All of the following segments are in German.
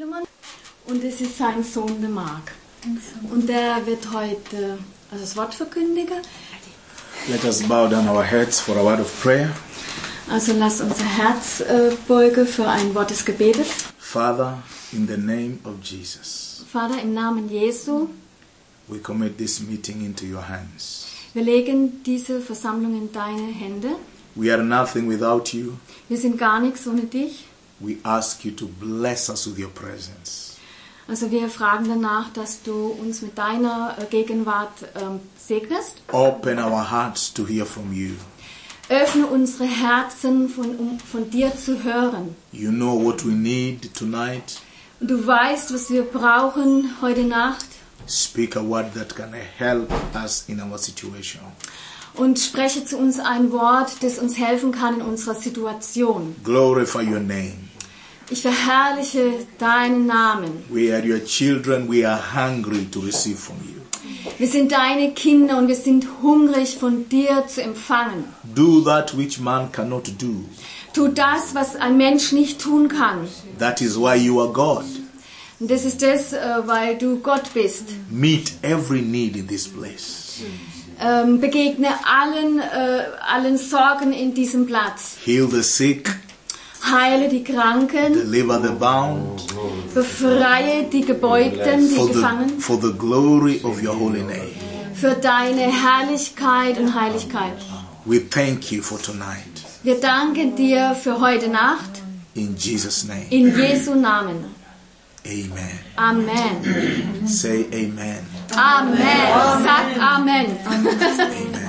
Philemon und es ist sein Sohn, der Mark. Und der wird heute das Wort verkündigen. Let us bow down our heads for a word of prayer. Also lass unser Herz beugen für ein Wort des Gebetes. Father, in the name of Jesus, Vater, im Namen Jesu, we commit this meeting into your hands. wir legen diese Versammlung in deine Hände. We are nothing without you. Wir sind gar nichts ohne dich. We ask you to bless us with your presence. Also wir fragen danach, dass du uns mit deiner Gegenwart segnest. Open our hearts to hear from you. Öffne unsere Herzen, um von dir zu hören. You know what we need tonight. Und du weißt, was wir brauchen heute Nacht. Speak a word that can help us in our situation. Und spreche zu uns ein Wort, das uns helfen kann in unserer Situation. Glorify your name. Ich verherrliche deinen Namen. We are your children. We are hungry to receive from you. Wir sind deine Kinder und wir sind hungrig, von dir zu empfangen. Do that which man cannot do. Tu das, was ein Mensch nicht tun kann. That is why you are God. Und das ist das, weil du Gott bist. Meet every need in this place. Begegne allen Sorgen in diesem Platz. Heal the sick. Heile die Kranken. Deliver the bound. Befreie die Gebeugten, die Gefangenen. For the glory of your holy name. Für deine Herrlichkeit und Heiligkeit. We thank you for tonight. Wir danken dir für heute Nacht. In Jesus' name. In Jesu Namen. Amen. Amen. Say amen. Amen. Sag Amen. Amen.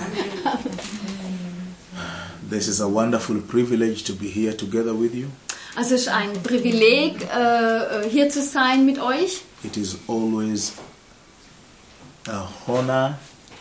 This is a wonderful privilege to be here together with you. Also es ist ein Privileg, hier zu sein mit euch. It is always a honor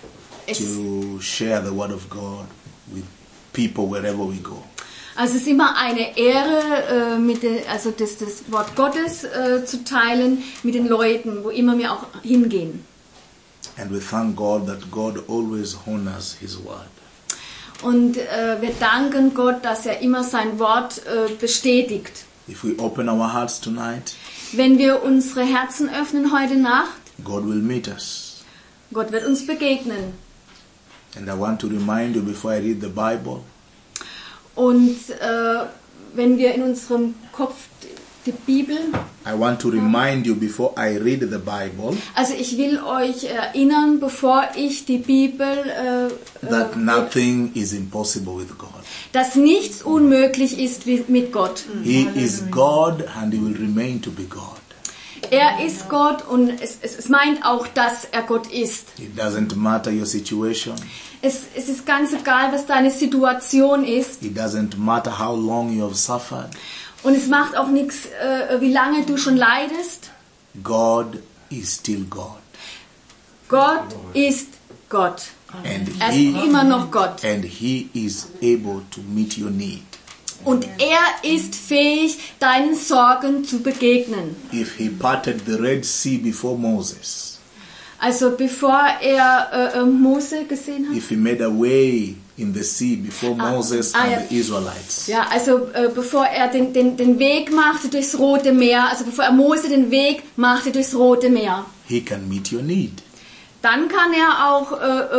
to share the word of God with people wherever we go. Also es ist immer eine Ehre, das Wort Gottes zu teilen mit den Leuten, wo immer wir auch hingehen. And we thank God that God always honors His word. Und wir danken Gott, dass er immer sein Wort bestätigt. If we open our hearts tonight, wenn wir unsere Herzen öffnen heute Nacht, God will meet us. Gott wird uns begegnen. And I want to remind you before I read the Bible. Und wenn wir in unserem Kopf die Bibel... I want to remind you before I read the Bible. Also ich will euch erinnern, bevor ich die Bibel... that nothing is impossible with God. Dass nichts unmöglich ist mit Gott. He is God and He will remain to be God. Er ist Gott und es meint auch, dass er Gott ist. It doesn't matter your situation. Es ist ganz egal, was deine Situation ist. It doesn't matter how long you have suffered. Und es macht auch nichts, wie lange du schon leidest. God is still God. Gott ist Gott. And er ist immer noch Gott. And He is able to meet your need. Und er ist fähig, deinen Sorgen zu begegnen. If He parted the Red Sea before Moses. Also bevor er Mose gesehen hat. If He made a way in the sea before Moses and the Israelites. Ja, also bevor er den Weg machte durchs Rote Meer, also bevor er Mose den Weg machte durchs Rote Meer. He can meet your need. Dann kann er auch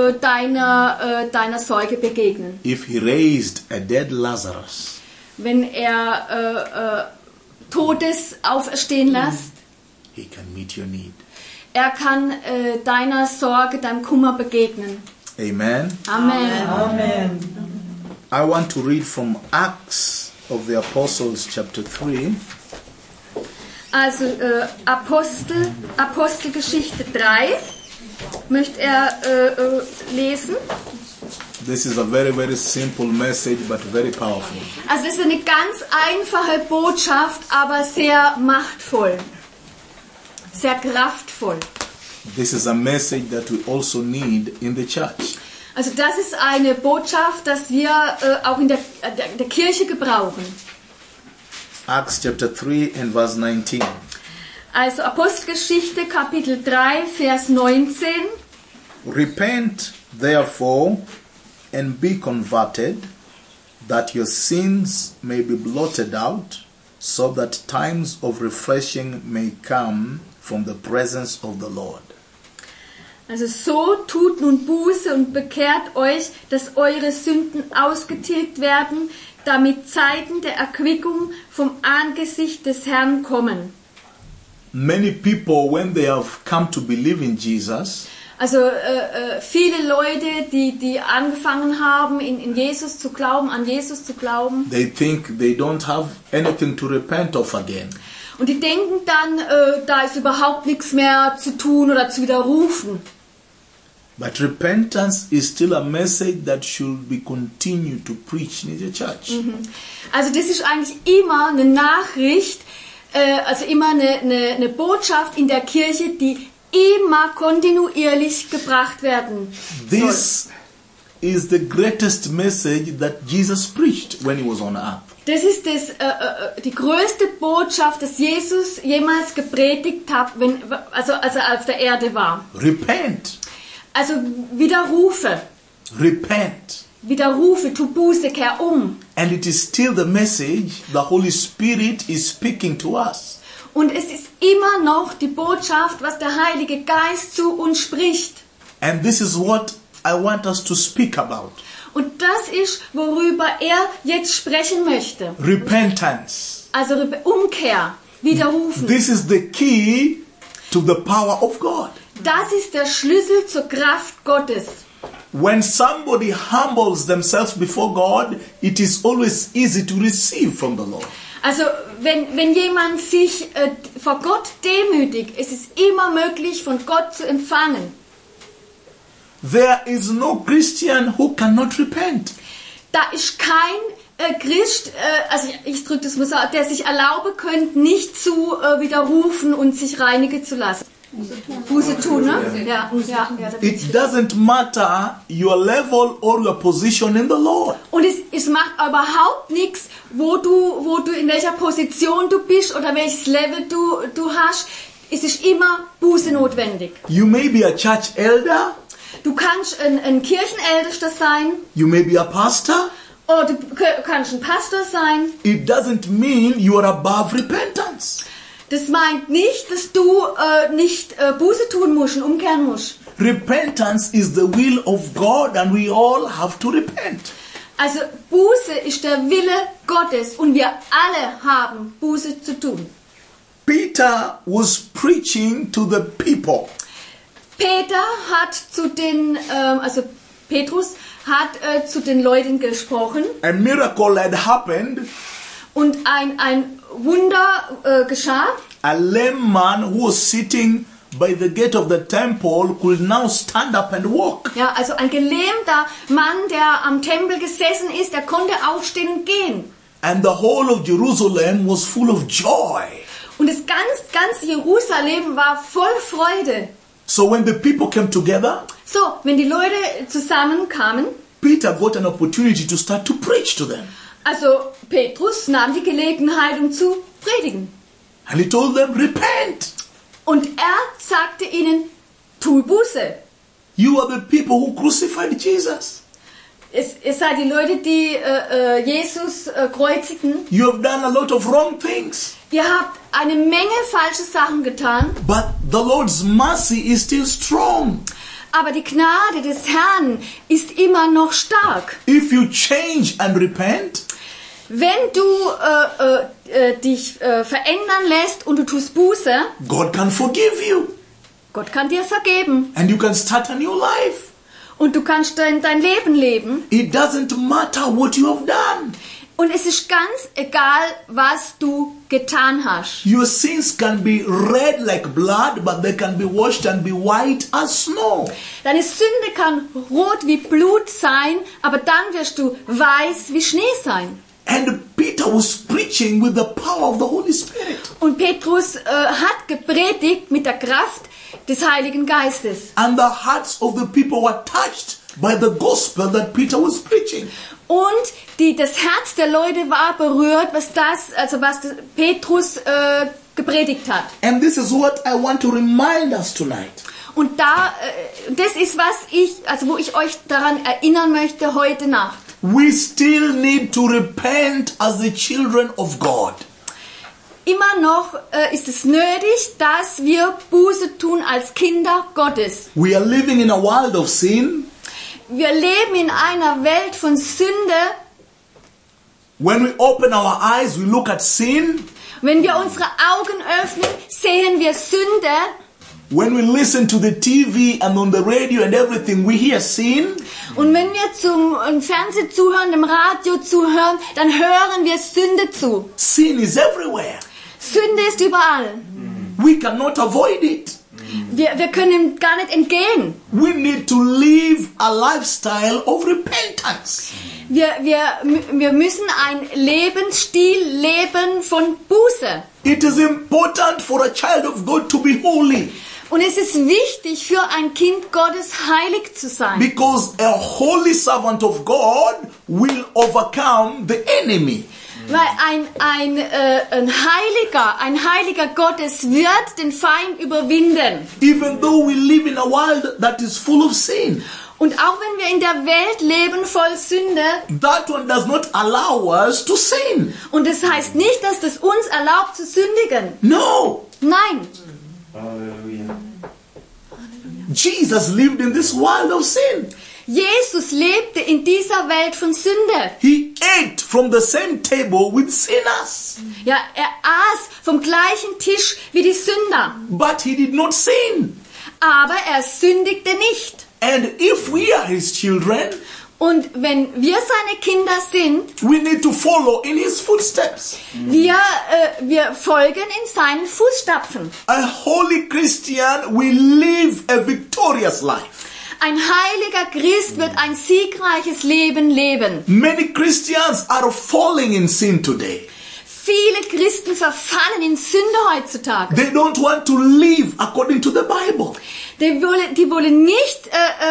deiner Sorge begegnen. If He raised a dead Lazarus. Wenn er Totes auferstehen lässt. He can meet your need. Er kann deiner Sorge, deinem Kummer begegnen. Amen. Amen. Amen. I want to read from Acts of the Apostles chapter 3. Also Apostelgeschichte 3 möchte er lesen. This is a very, very simple message, but very powerful. Also das ist eine ganz einfache Botschaft, aber sehr machtvoll. Sehr kraftvoll. This is a message that we also need in the church. Also das ist eine Botschaft, dass wir auch in der Kirche gebrauchen. Acts chapter 3 and verse 19. Also Apostelgeschichte Kapitel 3 Vers 19. Repent therefore and be converted, that your sins may be blotted out, so that times of refreshing may come from the presence of the Lord. Also so tut nun Buße und bekehrt euch, dass eure Sünden ausgetilgt werden, damit Zeiten der Erquickung vom Angesicht des Herrn kommen. Many people, when they have come to believe in Jesus, Also viele Leute, die angefangen haben, in Jesus zu glauben, an Jesus zu glauben, they think they don't have anything to repent of again. und die denken dann, da ist überhaupt nichts mehr zu tun oder zu widerrufen. But repentance is still a message that should be continued to preach in the church. Also das ist eigentlich immer eine Nachricht, also immer eine Botschaft in der Kirche, die immer kontinuierlich gebracht werden soll. This is the greatest message that Jesus preached when he was on earth. Das ist die größte Botschaft, dass Jesus jemals gepredigt hat, also als er auf der Erde war. Repent. Also widerrufe, tu Buße, kehr um. And it is still the message the Holy Spirit is speaking to us. Und es ist immer noch die Botschaft, was der Heilige Geist zu uns spricht. And this is what I want us to speak about. Und das ist, worüber er jetzt sprechen möchte. Repentance. Also Umkehr, widerrufen. This is the key to the power of God. Das ist der Schlüssel zur Kraft Gottes. When somebody humbles themselves before God, it is always easy to receive from the Lord. Also wenn jemand sich vor Gott demütigt, es ist immer möglich, von Gott zu empfangen. There is no Christian who cannot repent. Da ist kein Christ, also ich drücke das mal so, der sich erlauben könnte, nicht zu widerrufen und sich reinigen zu lassen. Buße tun, ne? Ja. It doesn't matter your level or your position in the Lord. Und es macht überhaupt nichts, wo du in welcher Position du bist oder welches Level du hast. Es ist immer Buße notwendig. You may be a church elder. Du kannst ein Kirchenältester sein. You may be a pastor. Oder du kannst ein Pastor sein. It doesn't mean you are above repentance. Das meint nicht, dass du nicht Buße tun musst und umkehren musst. Repentance is the will of God and we all have to repent. Also Buße ist der Wille Gottes und wir alle haben Buße zu tun. Peter was preaching to the people. Petrus hat zu den Leuten gesprochen. A miracle had happened. Und ein Wunder geschah. A lame man who was sitting by the gate of the temple could now stand up and walk. Ja, also ein gelähmter Mann, der am Tempel gesessen ist, der konnte aufstehen und gehen. And the whole of Jerusalem was full of joy. Und das ganze Jerusalem war voll Freude. So when the people came together, wenn die Leute zusammenkamen, Peter got an opportunity to start to preach to them. Also Petrus nahm die Gelegenheit, um zu predigen. And he told them, repent. Und er sagte ihnen, tu Buße. You are the people who crucified Jesus. Ihr seid die Leute, die Jesus kreuzigten. You have done a lot of wrong things. Ihr habt eine Menge falsche Sachen getan. But the Lord's mercy is still strong. Aber die Gnade des Herrn ist immer noch stark. If you change and repent, wenn du dich verändern lässt und du tust Buße, God can forgive you. Gott kann dir vergeben. And you can start a new life. Und du kannst dein Leben leben. It doesn't matter what you have done. Und es ist ganz egal, was du getan hast. Your sins can be red like blood, but they can be washed and be white as snow. Deine Sünde kann rot wie Blut sein, aber dann wirst du weiß wie Schnee sein. And Peter was preaching with the power of the Holy Spirit. Und Petrus hat gepredigt mit der Kraft des Heiligen Geistes. And the hearts of the people were touched by the gospel that Peter was preaching. Und das Herz der Leute war berührt, was Petrus gepredigt hat. And this is what I want to remind us tonight. Und das ist wo ich euch daran erinnern möchte heute Nacht. We still need to repent as the children of God. immer noch ist es nötig, dass wir Buße tun als Kinder Gottes. We are living in a world of sin. Wir leben in einer Welt von Sünde. When we open our eyes, we look at sin. Wenn wir unsere Augen öffnen, sehen wir Sünde. When we listen to the TV and on the radio and everything, we hear sin. Und wenn wir zum Fernsehen zuhören, dem Radio zuhören, dann hören wir Sünde zu. Sin is everywhere. Sünde ist überall. We cannot avoid it. Wir können ihm gar nicht entgehen. We need to live a lifestyle of repentance. Wir müssen einen Lebensstil leben von Buße. It is important for a child of God to be holy. Und es ist wichtig für ein Kind Gottes heilig zu sein. Because a holy servant of God will overcome the enemy. Weil ein Heiliger Gottes wird den Feind überwinden. Even though we live in a world that is full of sin. Und auch wenn wir in der Welt leben voll Sünde, that one does not allow us to sin. Und das heißt nicht, dass das uns erlaubt zu sündigen. No. Nein. Hallelujah. Jesus lived in this world of sin. Jesus lebte in dieser Welt von Sünde. He ate from the same table with sinners. Ja, er aß vom gleichen Tisch wie die Sünder. But he did not sin. Aber er sündigte nicht. And if we are his children, und wenn wir seine Kinder sind, we need to follow in his footsteps. Wir folgen in seinen Fußstapfen. A holy Christian will live a victorious life. Ein heiliger Christ wird ein siegreiches Leben leben. Many Christians are falling in sin today. Viele Christen verfallen in Sünde heutzutage. They don't want to live according to the Bible. Die wollen nicht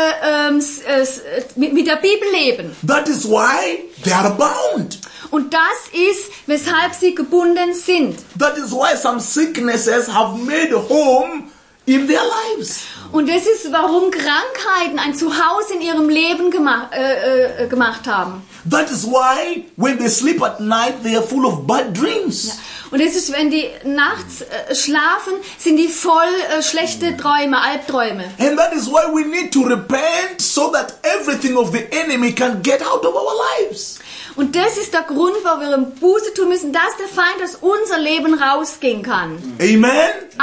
mit der Bibel leben. That is why they are bound. Und das ist, weshalb sie gebunden sind. That is why some sicknesses have made a home in their lives. Und das ist, warum Krankheiten ein Zuhause in ihrem Leben gemacht haben. That is why when they sleep at night, they are full of bad dreams. Ja. Und das ist, wenn die nachts schlafen, sind die voll schlechte Träume, Albträume. And that is why we need to repent so that everything of the enemy can get out of our lives. Und das ist der Grund, warum wir Buße tun müssen, dass der Feind aus unser Leben rausgehen kann. Amen.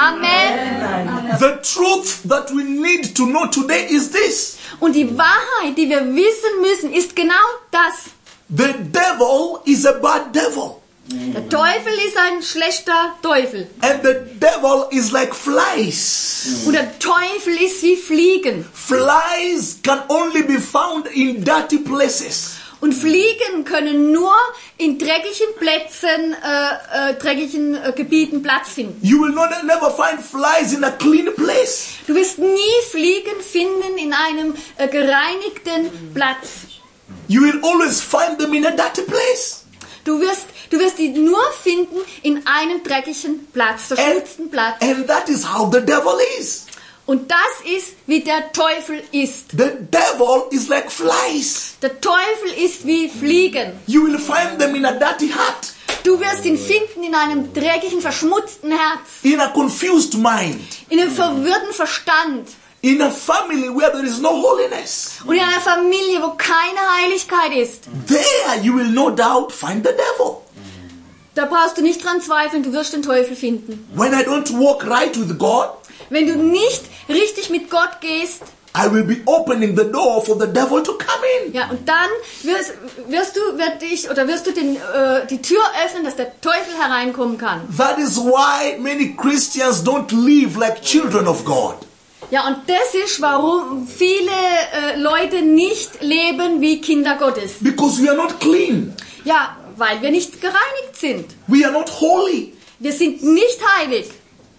Amen. The truth that we need to know today is this. Und die Wahrheit, die wir wissen müssen, ist genau das. The devil is a bad devil. Der Teufel ist ein schlechter Teufel. And the devil is like flies. Und der Teufel ist wie Fliegen. Flies can only be found in dirty places. Und Fliegen können nur in dreckigen Plätzen, dreckigen Gebieten Platz finden. You will never find flies in a clean place. Du wirst nie Fliegen finden in einem gereinigten Platz. You will always find them in a dirty place. Du wirst die nur finden in einem dreckigen Platz, verschmutzten Platz. And that is how the devil is. Und das ist, wie der Teufel ist. The devil is like flies. Der Teufel ist wie Fliegen. You will find them in a dirty heart. Du wirst ihn finden in einem dreckigen, verschmutzten Herz. In a confused mind. In einem verwirrten Verstand. In a family where there is no holiness. Und in einer Familie, wo keine Heiligkeit ist. There you will no doubt find the devil. Da brauchst du nicht dran zweifeln, du wirst den Teufel finden. When I don't walk right with God, wenn du nicht richtig mit Gott gehst, I will be opening the door for the devil to come in. Ja, und dann wirst du die Tür öffnen, dass der Teufel hereinkommen kann. That is why many Christians don't live like children of God. Ja, und das ist, warum viele Leute nicht leben wie Kinder Gottes. Because we are not clean. Ja, weil wir nicht gereinigt sind. We are not holy. Wir sind nicht heilig.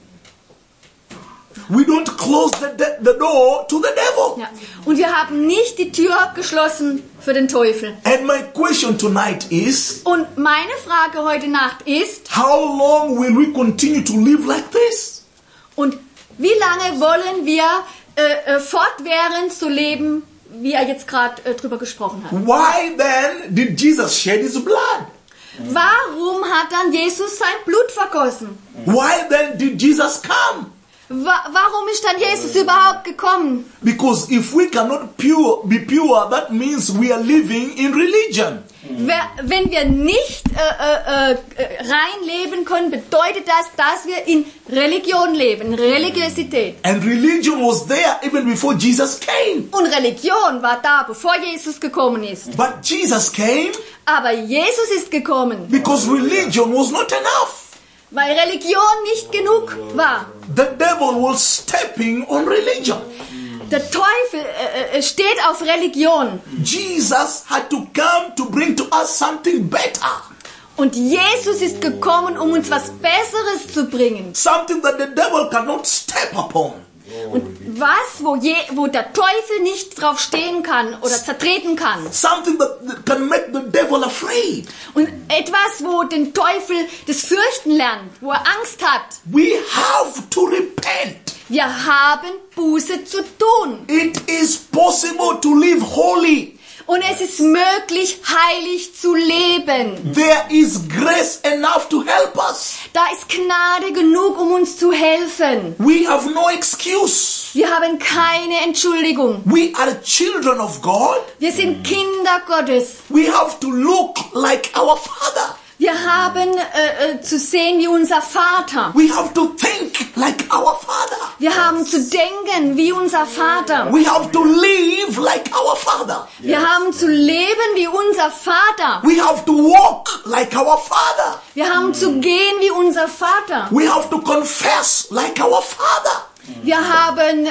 We don't close the door to the devil. Ja. Und wir haben nicht die Tür geschlossen für den Teufel. And my question tonight is, und meine Frage heute Nacht ist, how long will we continue to live like this? Und wie lange wollen wir fortwährend so leben, wie er jetzt gerade drüber gesprochen hat? Why then did Jesus shed his blood? Warum hat dann Jesus sein Blut vergossen? Why then did Jesus come? Warum ist dann Jesus überhaupt gekommen? Because if we cannot be pure, that means we are living in religion. Wenn wir nicht rein leben können, bedeutet das, dass wir in Religion leben, in Religiosität. And religion was there even before Jesus came. Und Religion war da, bevor Jesus gekommen ist. But Jesus came Aber Jesus ist gekommen, because religion was not enough. weil Religion nicht genug war. The devil was stepping on religion. Der Teufel steht auf Religion. Jesus had to come to bring to us something better. Und Jesus ist gekommen, um uns was Besseres zu bringen. Something that the devil cannot step upon. Und was, wo der Teufel nicht drauf stehen kann oder zertreten kann. Something that can make the devil afraid. Und etwas, wo den Teufel das Fürchten lernt, wo er Angst hat. We have to repent. Wir haben Buße zu tun. It is possible to live holy. Und es ist möglich, heilig zu leben. There is grace enough to help us. Da ist Gnade genug, um uns zu helfen. We have no excuse. Wir haben keine Entschuldigung. We are children of God. Wir sind Kinder Gottes. We have to look like our Father. Wir haben zu sehen wie unser Vater. We have to think like our Father. Wir haben zu denken wie unser Vater. We have to live like our Father. Wir haben zu leben wie unser Vater. We have to walk like our Father. Wir haben zu gehen wie unser Vater. We have to confess like our Father. Wir haben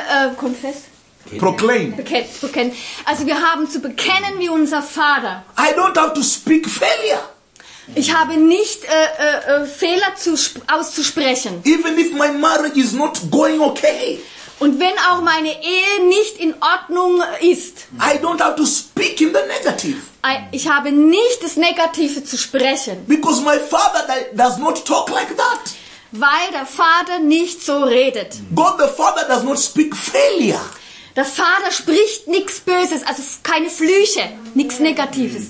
Proclaim. bekennen. Also wir haben zu bekennen wie unser Vater. I don't have to speak failure. Ich habe nicht Fehler auszusprechen. Even if my marriage is not going okay. Und wenn auch meine Ehe nicht in Ordnung ist, I don't have to speak in the negative. ich habe nicht das Negative zu sprechen, Because my Father does not talk like that. weil der Vater nicht so redet. God the Father does not speak failure. Der Vater spricht nichts Böses, also keine Flüche, nichts Negatives.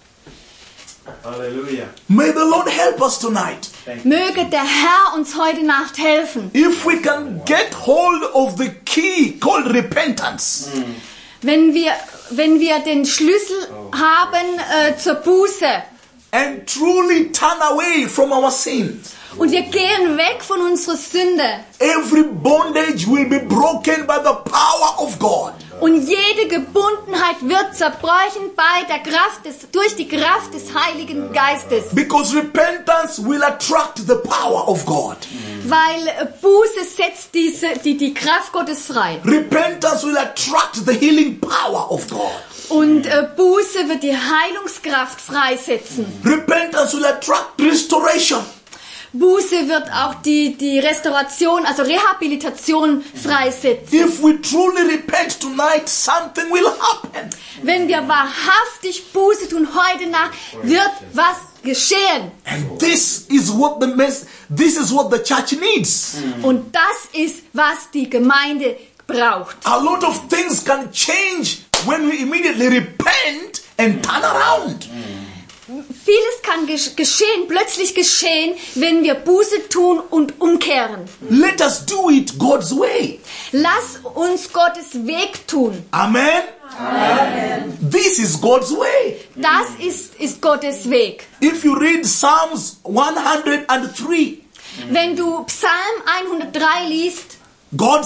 Hallelujah. May the Lord help us tonight. Möge der Herr uns heute Nacht helfen. If we can get hold of the key called repentance. Wenn wir den Schlüssel haben zur Buße And truly turn away from our sins. und wir gehen weg von unserer Sünde Every bondage will be broken by the power of God. und jede Gebundenheit wird zerbrochen durch die Kraft des Heiligen Geistes. Because repentance will attract the power of God. Weil Buße setzt die Kraft Gottes frei. Repentance will attract the healing power of God. Und Buße wird die Heilungskraft freisetzen. Repentance will attract restoration. Buße wird auch die Restauration, also Rehabilitation freisetzen. If we truly repent tonight, something will happen. Wenn wir wahrhaftig Buße tun heute Nacht, wird was geschehen. And this is what the church needs. Und das ist, was die Gemeinde braucht. A lot of things can change when we immediately repent and turn around. Vieles kann plötzlich geschehen, wenn wir Buße tun und umkehren. Let us do it God's way. Lass uns Gottes Weg tun. Amen. Amen. This is God's way. Das ist Gottes Weg. If you read Psalms 103, wenn du Psalm 103 liest, Gott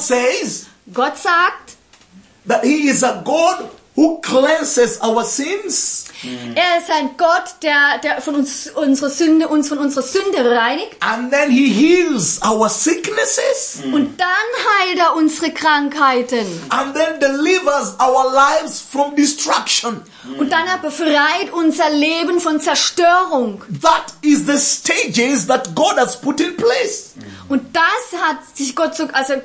sagt, that He is a God who cleanses our sins. Er ist ein Gott, der von uns von unserer Sünde reinigt. And then He heals our sicknesses. Und dann heilt er unsere Krankheiten. And then delivers our lives from destruction. Und dann er befreit unser Leben von Zerstörung. That is the stages that God has put in place. Und das hat sich Gott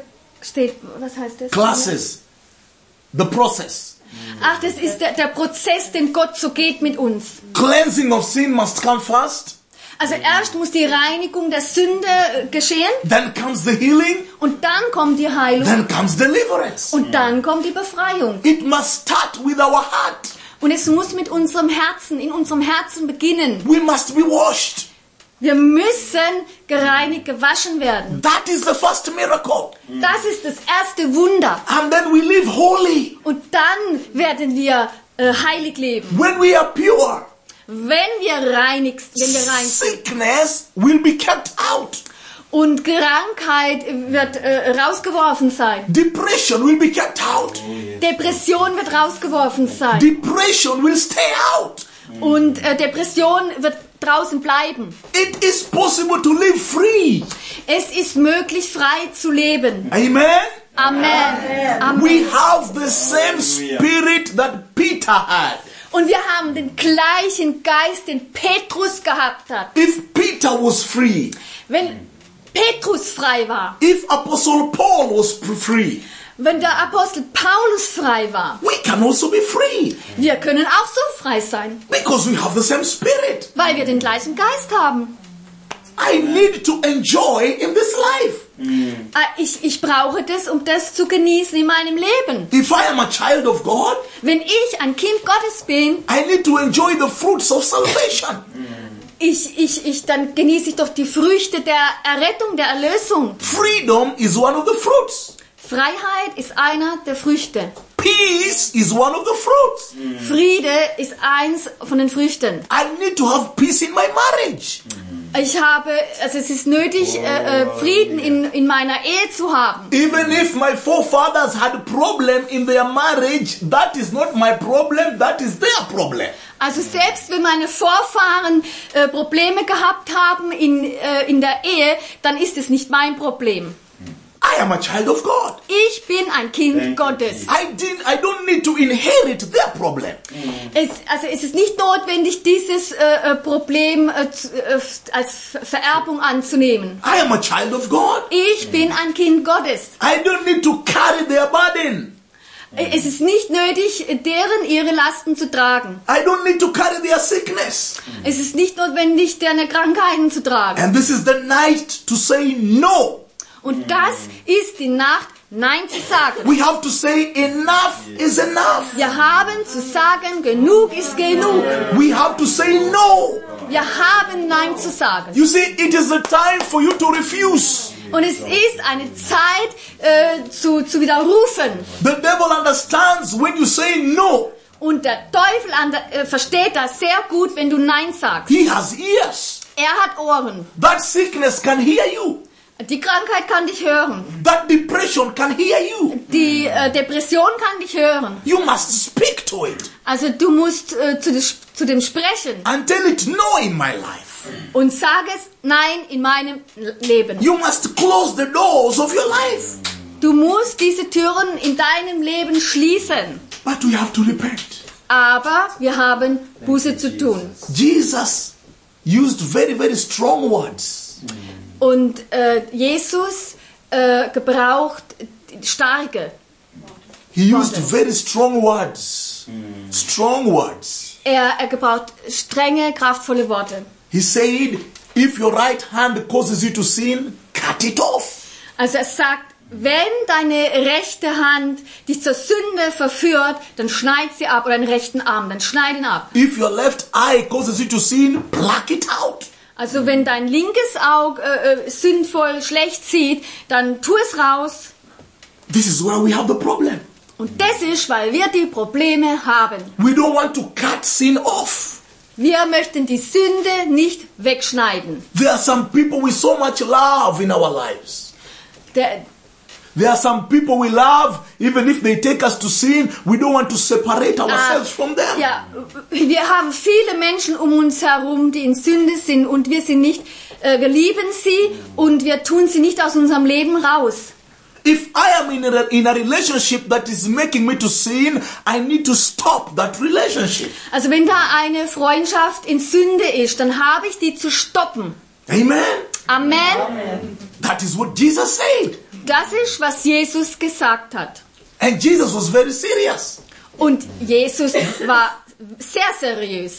was heißt das? Classes. The process. Ach, das ist der Prozess, den Gott so geht mit uns. Cleansing of sin must come first. Also erst muss die Reinigung der Sünde geschehen. Then comes the healing. Und dann kommt die Heilung. Then comes deliverance. Und dann kommt die Befreiung. It must start with our heart. Und es muss mit unserem Herzen, in unserem Herzen beginnen. We must be washed. Wir müssen gereinigt, gewaschen werden. That is the first miracle. Das ist das erste Wunder. And then we live holy. Und dann werden wir heilig leben. When we are pure, Wenn wir rein sind. sickness will be kept out. Und Krankheit wird rausgeworfen sein. Depression will be kept out. Depression wird rausgeworfen sein. Depression will stay out. Und Depression wird draußen bleiben. It is possible to live free. Es ist möglich, frei zu leben. Amen. Amen. Amen. We have the same spirit that Peter had. Und wir haben den gleichen Geist, den Petrus gehabt hat. If Peter was free, Wenn Petrus frei war, if Apostle Paul was free, wenn der Apostel Paulus frei war, we can also be free wir können auch so frei sein, because we have the same spirit. weil wir den gleichen Geist haben. I need to enjoy in this life. Ich brauche das, um das zu genießen in meinem Leben. If I am a child of God, Wenn ich ein Kind Gottes bin, I need to enjoy the fruits of salvation. dann genieße ich doch die Früchte der Errettung, der Erlösung. Freedom is one of the fruits. Freiheit ist einer der Früchte. Peace is one of the fruits. Friede ist eins von den Früchten. I need to have peace in my marriage. Es ist nötig, Frieden in meiner Ehe zu haben. Even if my forefathers had a problem in their marriage, that is not my problem, that is their problem. Also selbst wenn meine Vorfahren Probleme gehabt haben in der Ehe, dann ist es nicht mein Problem. I am a child of God. Ich bin ein Kind Gottes. I don't need to inherit their problem. Es ist nicht notwendig, dieses Problem als Vererbung anzunehmen. I am a child of God. Ich bin ein Kind Gottes. I don't need to carry their burden. Es ist nicht nötig, ihre Lasten zu tragen. I don't need to carry their sickness. Es ist nicht notwendig, deren Krankheiten zu tragen. And this is the night to say no. Und das ist die Nacht, Nein zu sagen. We have to say enough is enough. Wir haben zu sagen, genug ist genug. We have to say no. Wir haben Nein zu sagen. You see, it is a time for you to refuse. Und es ist eine Zeit zu widerrufen. The devil understands when you say no. Und der Teufel versteht das sehr gut, wenn du Nein sagst. He has ears. Er hat Ohren. That sickness can hear you. Die Krankheit kann dich hören. That depression can hear you. Die Depression kann dich hören. You must speak to it. Also du musst zu dem sprechen. And tell it no in my life. Und sag es Nein in meinem Leben. You must close the doors of your life. Du musst diese Türen in deinem Leben schließen. But we have to repent. Aber wir haben Buße zu tun. Jesus used very, very strong words. Und Jesus gebraucht starke. He used very strong words. Strong words. Er gebraucht strenge, kraftvolle Worte. He said, if your right hand causes you to sin, cut it off. Also er sagt, wenn deine rechte Hand dich zur Sünde verführt, dann schneid sie ab, oder deinen rechten Arm, dann schneid ihn ab. If your left eye causes you to sin, pluck it out. Also wenn dein linkes Auge sündvoll schlecht sieht, dann tu es raus. This is where we have the problem. Und das ist, weil wir die Probleme haben. We don't want to cut sin off. Wir möchten die Sünde nicht wegschneiden. There are some people with so much love in our lives. There are some people we love, even if they take us to sin, we don't want to separate ourselves from them. Ja, wir haben viele Menschen um uns herum, die in Sünde sind und wir lieben sie und wir tun sie nicht aus unserem Leben raus. If I am in a relationship that is making me to sin, I need to stop that relationship. Also wenn da eine Freundschaft in Sünde ist, dann habe ich die zu stoppen. Amen. Amen. That is what Jesus said. Das ist, was Jesus gesagt hat. And Jesus was very serious. Und Jesus war sehr seriös.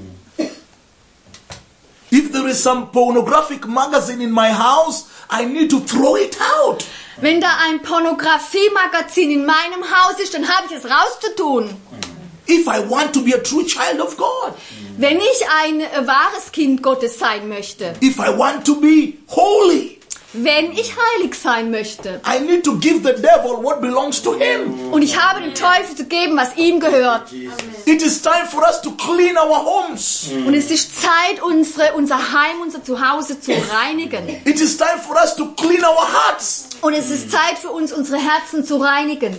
If there is some pornographic magazine in my house, I need to throw it out. Wenn da ein Pornografiemagazin in meinem Haus ist, dann habe ich es rauszutun. If I want to be a true child of God, Wenn ich ein wahres Kind Gottes sein möchte, if I want to be holy, wenn ich heilig sein möchte, I need to give the devil what belongs to him. und ich habe dem Teufel zu geben, was ihm gehört. It is time for us to clean our homes. Und es ist Zeit, unser Heim, unser Zuhause zu reinigen. It is time for us to clean our hearts. Und es ist Zeit für uns, unsere Herzen zu reinigen.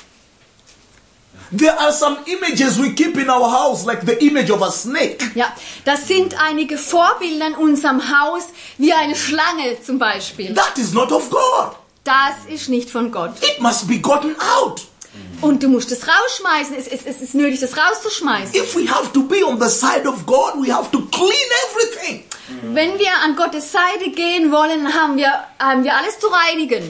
There are some images we keep in our house, like the image of a snake. Ja, das sind einige Vorbilder in unserem Haus, wie eine Schlange zum Beispiel. That is not of God. Das ist nicht von Gott. It must be gotten out. Und du musst es rausschmeißen. Es ist nötig, das rauszuschmeißen. If we have to be on the side of God, we have to clean everything. Wenn wir an Gottes Seite gehen wollen, dann haben wir alles zu reinigen.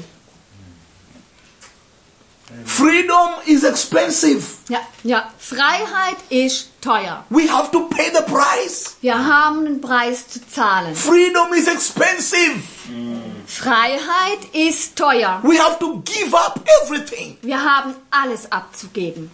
Freedom is expensive. Ja, Freiheit ist teuer. We have to pay the price. Wir haben einen Preis zu zahlen. Freedom is expensive. Freiheit ist teuer. We have to give up everything. Wir haben alles abzugeben.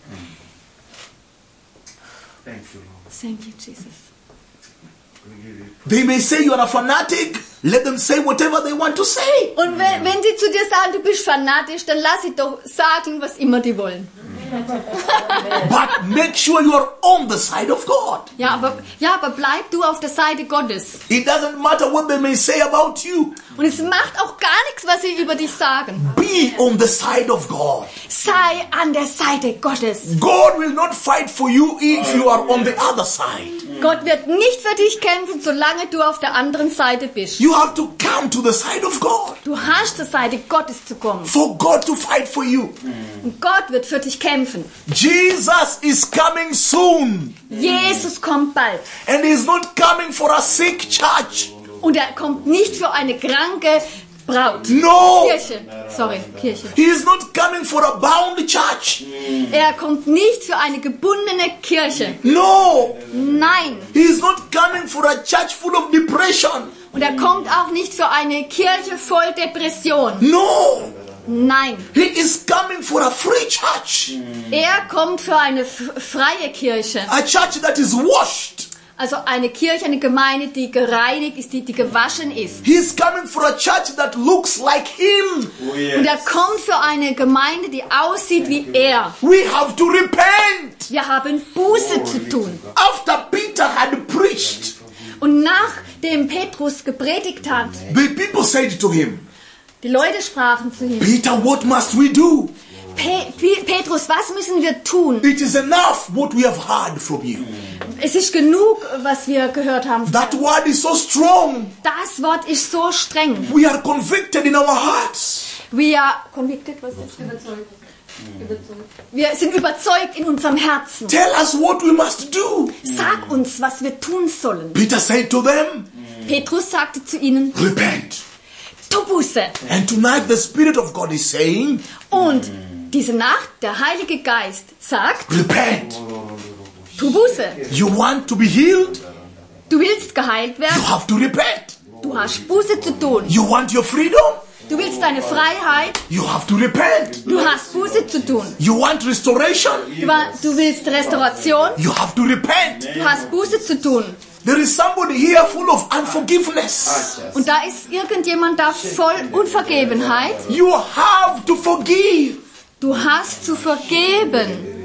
Thank you, Lord. Thank you, Jesus. We give you They may say you are a fanatic. Let them say whatever they want to say. Und wenn sie zu dir sagen, du bist fanatisch, dann lass sie doch sagen, was immer die wollen. But make sure you are on the side of God. Ja, aber bleib du auf der Seite Gottes. It doesn't matter what they may say about you. Und es macht auch gar nichts, was sie über dich sagen. Be on the side of God. Sei an der Seite Gottes. God will not fight for you if you are on the other side. Gott wird nicht für dich kämpfen, solange du auf der anderen Seite bist. You have to come to the side of God. Du hast zur Seite Gottes zu kommen. For God to fight for you. Und Gott wird für dich kämpfen. Jesus is coming soon. Jesus kommt bald. And he is not coming for a sick church. Und er kommt nicht für eine kranke Braut. No. Kirche. He is not coming for a bound church. Er kommt nicht für eine gebundene Kirche. No. Nein. He is not coming for a church full of depression. Und er kommt auch nicht für eine Kirche voll Depression. No. Nein. He is coming for a free church. Er kommt für eine freie Kirche. A church that is washed. Also eine Kirche, eine Gemeinde, die gereinigt ist, die gewaschen ist. He is coming for a church that looks like him. Oh, yes. Und er kommt für eine Gemeinde, die aussieht wie er. We have to repent. Wir haben Buße zu tun. After Peter had preached, Und nachdem Petrus gepredigt hat, the people said to him, die Leute sprachen zu ihm, Peter, what must we do? Petrus, was müssen wir tun? It is enough what we have heard from you. Es ist genug, was wir gehört haben. That word is so strong. Das Wort ist so streng. We are convicted in our hearts. We are convicted, was ist Wir sind überzeugt in unserem Herzen. Tell us what we must do. Sag uns, was wir tun sollen. Peter said to them, Petrus sagte zu ihnen, repent. tu Buße. And tonight the Spirit of God is saying, Und diese Nacht, der Heilige Geist sagt, repent. tu Buße. You want to be healed? Du willst geheilt You werden, have to repent. du hast Buße zu tun. You want your freedom? Du willst deine Freiheit, You have to repent. du hast Buße zu tun. You want restoration? Du willst Restauration, You have to repent. du hast Buße zu tun. There is somebody here full of unforgiveness. Und da ist irgendjemand da voll Unvergebenheit. You have to forgive. Du hast zu vergeben.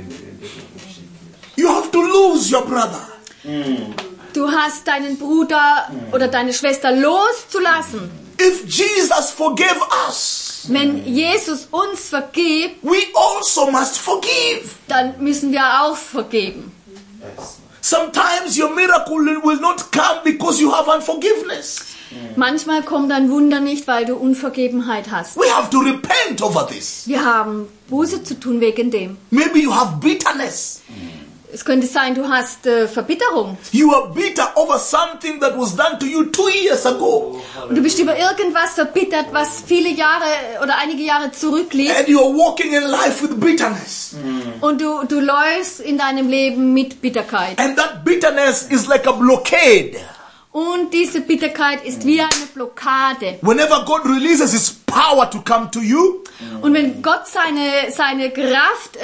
You have to lose your brother. Du hast deinen Bruder oder deine Schwester loszulassen. If Jesus forgave us, Wenn Jesus uns vergibt, we also must forgive. dann müssen wir auch vergeben. Sometimes your miracle will not come because you have unforgiveness. Manchmal kommt ein Wunder nicht, weil du Unvergebenheit hast. We have to repent over this. Wir haben Buße zu tun wegen dem. Maybe you have bitterness. Es könnte sein, du hast Verbitterung. You are bitter over something that was done to you 2 years ago. Und du bist über irgendwas verbittert, was viele Jahre oder einige Jahre zurückliegt. And you are walking in life with bitterness. Und du läufst in deinem Leben mit Bitterkeit. And that bitterness is like a blockade. Und diese Bitterkeit ist wie eine Blockade. Whenever God releases His power to come to you, Und wenn Gott seine Kraft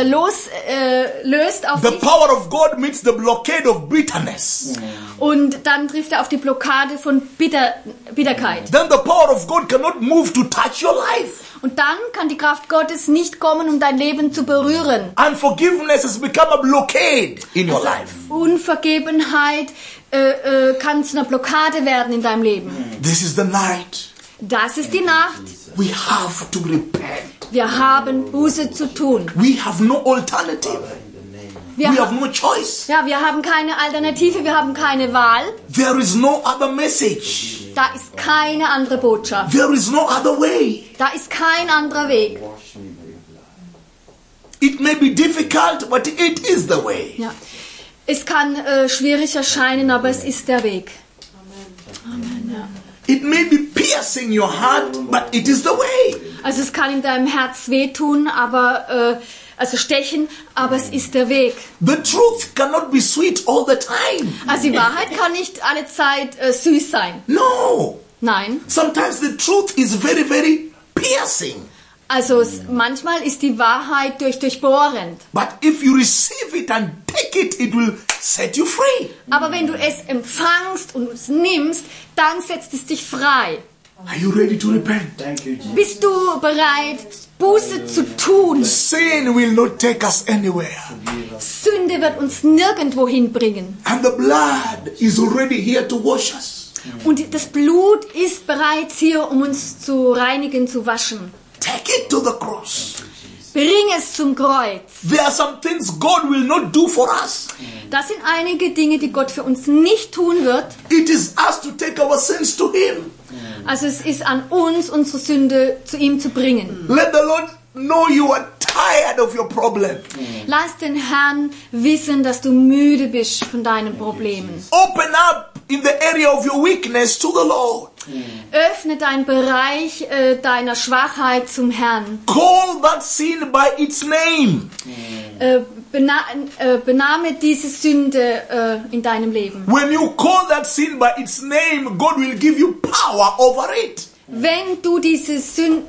löst auf the dich, power of God meets the blockade of bitterness. und dann trifft er auf die Blockade von Bitterkeit. Then the power of God cannot move to touch your life. Und dann kann die Kraft Gottes nicht kommen, um dein Leben zu berühren. Unforgiveness has become a blockade in your life. Unvergebenheit kann zu einer Blockade werden in deinem Leben. This is the night. Das ist die Nacht. We have to repent. Wir haben Buße zu tun. We have no alternative. Wir, We have no choice. ja, wir haben keine Alternative, wir haben keine Wahl. There is no other message. Da ist keine andere Botschaft. There is no other way. Da ist kein anderer Weg. It may be difficult, but it is the way. Ja. Es kann schwierig erscheinen, aber es ist der Weg. Amen, ja. It may be piercing your heart, but it is the way. Also es kann in deinem Herz wehtun, aber also stechen, aber es ist der Weg. The truth cannot be sweet all the time. Also die Wahrheit kann nicht alle Zeit süß sein. No. Nein. Sometimes the truth is very, very piercing. Also manchmal ist die Wahrheit durchbohrend. But if you receive it and take it, it will set you free. Aber wenn du es empfangst und es nimmst, dann setzt es dich frei. Are you ready to repent? Thank you, Jesus. Bist du bereit, Buße zu tun? Sin will not take us anywhere. Sünde wird uns nirgendwo hinbringen. And the blood is already here to wash us. Und das Blut ist bereits hier, um uns zu reinigen, zu waschen. Take it to the cross. Bring es zum Kreuz. There are some things God will not do for us. Das sind einige Dinge, die Gott für uns nicht tun wird. It is us to take our sins to Him. Also es ist an uns, unsere Sünde zu ihm zu bringen. Let the Lord know you are tired of your problem. Lass den Herrn wissen, dass du müde bist von deinen Problemen. Open up in the area of your weakness to the Lord. Öffne deinen Bereich deiner Schwachheit zum Herrn. Call that sin by its name. Benahme diese Sünde in deinem Leben. When you call that sin by its name, God will give you power over it. Wenn du diese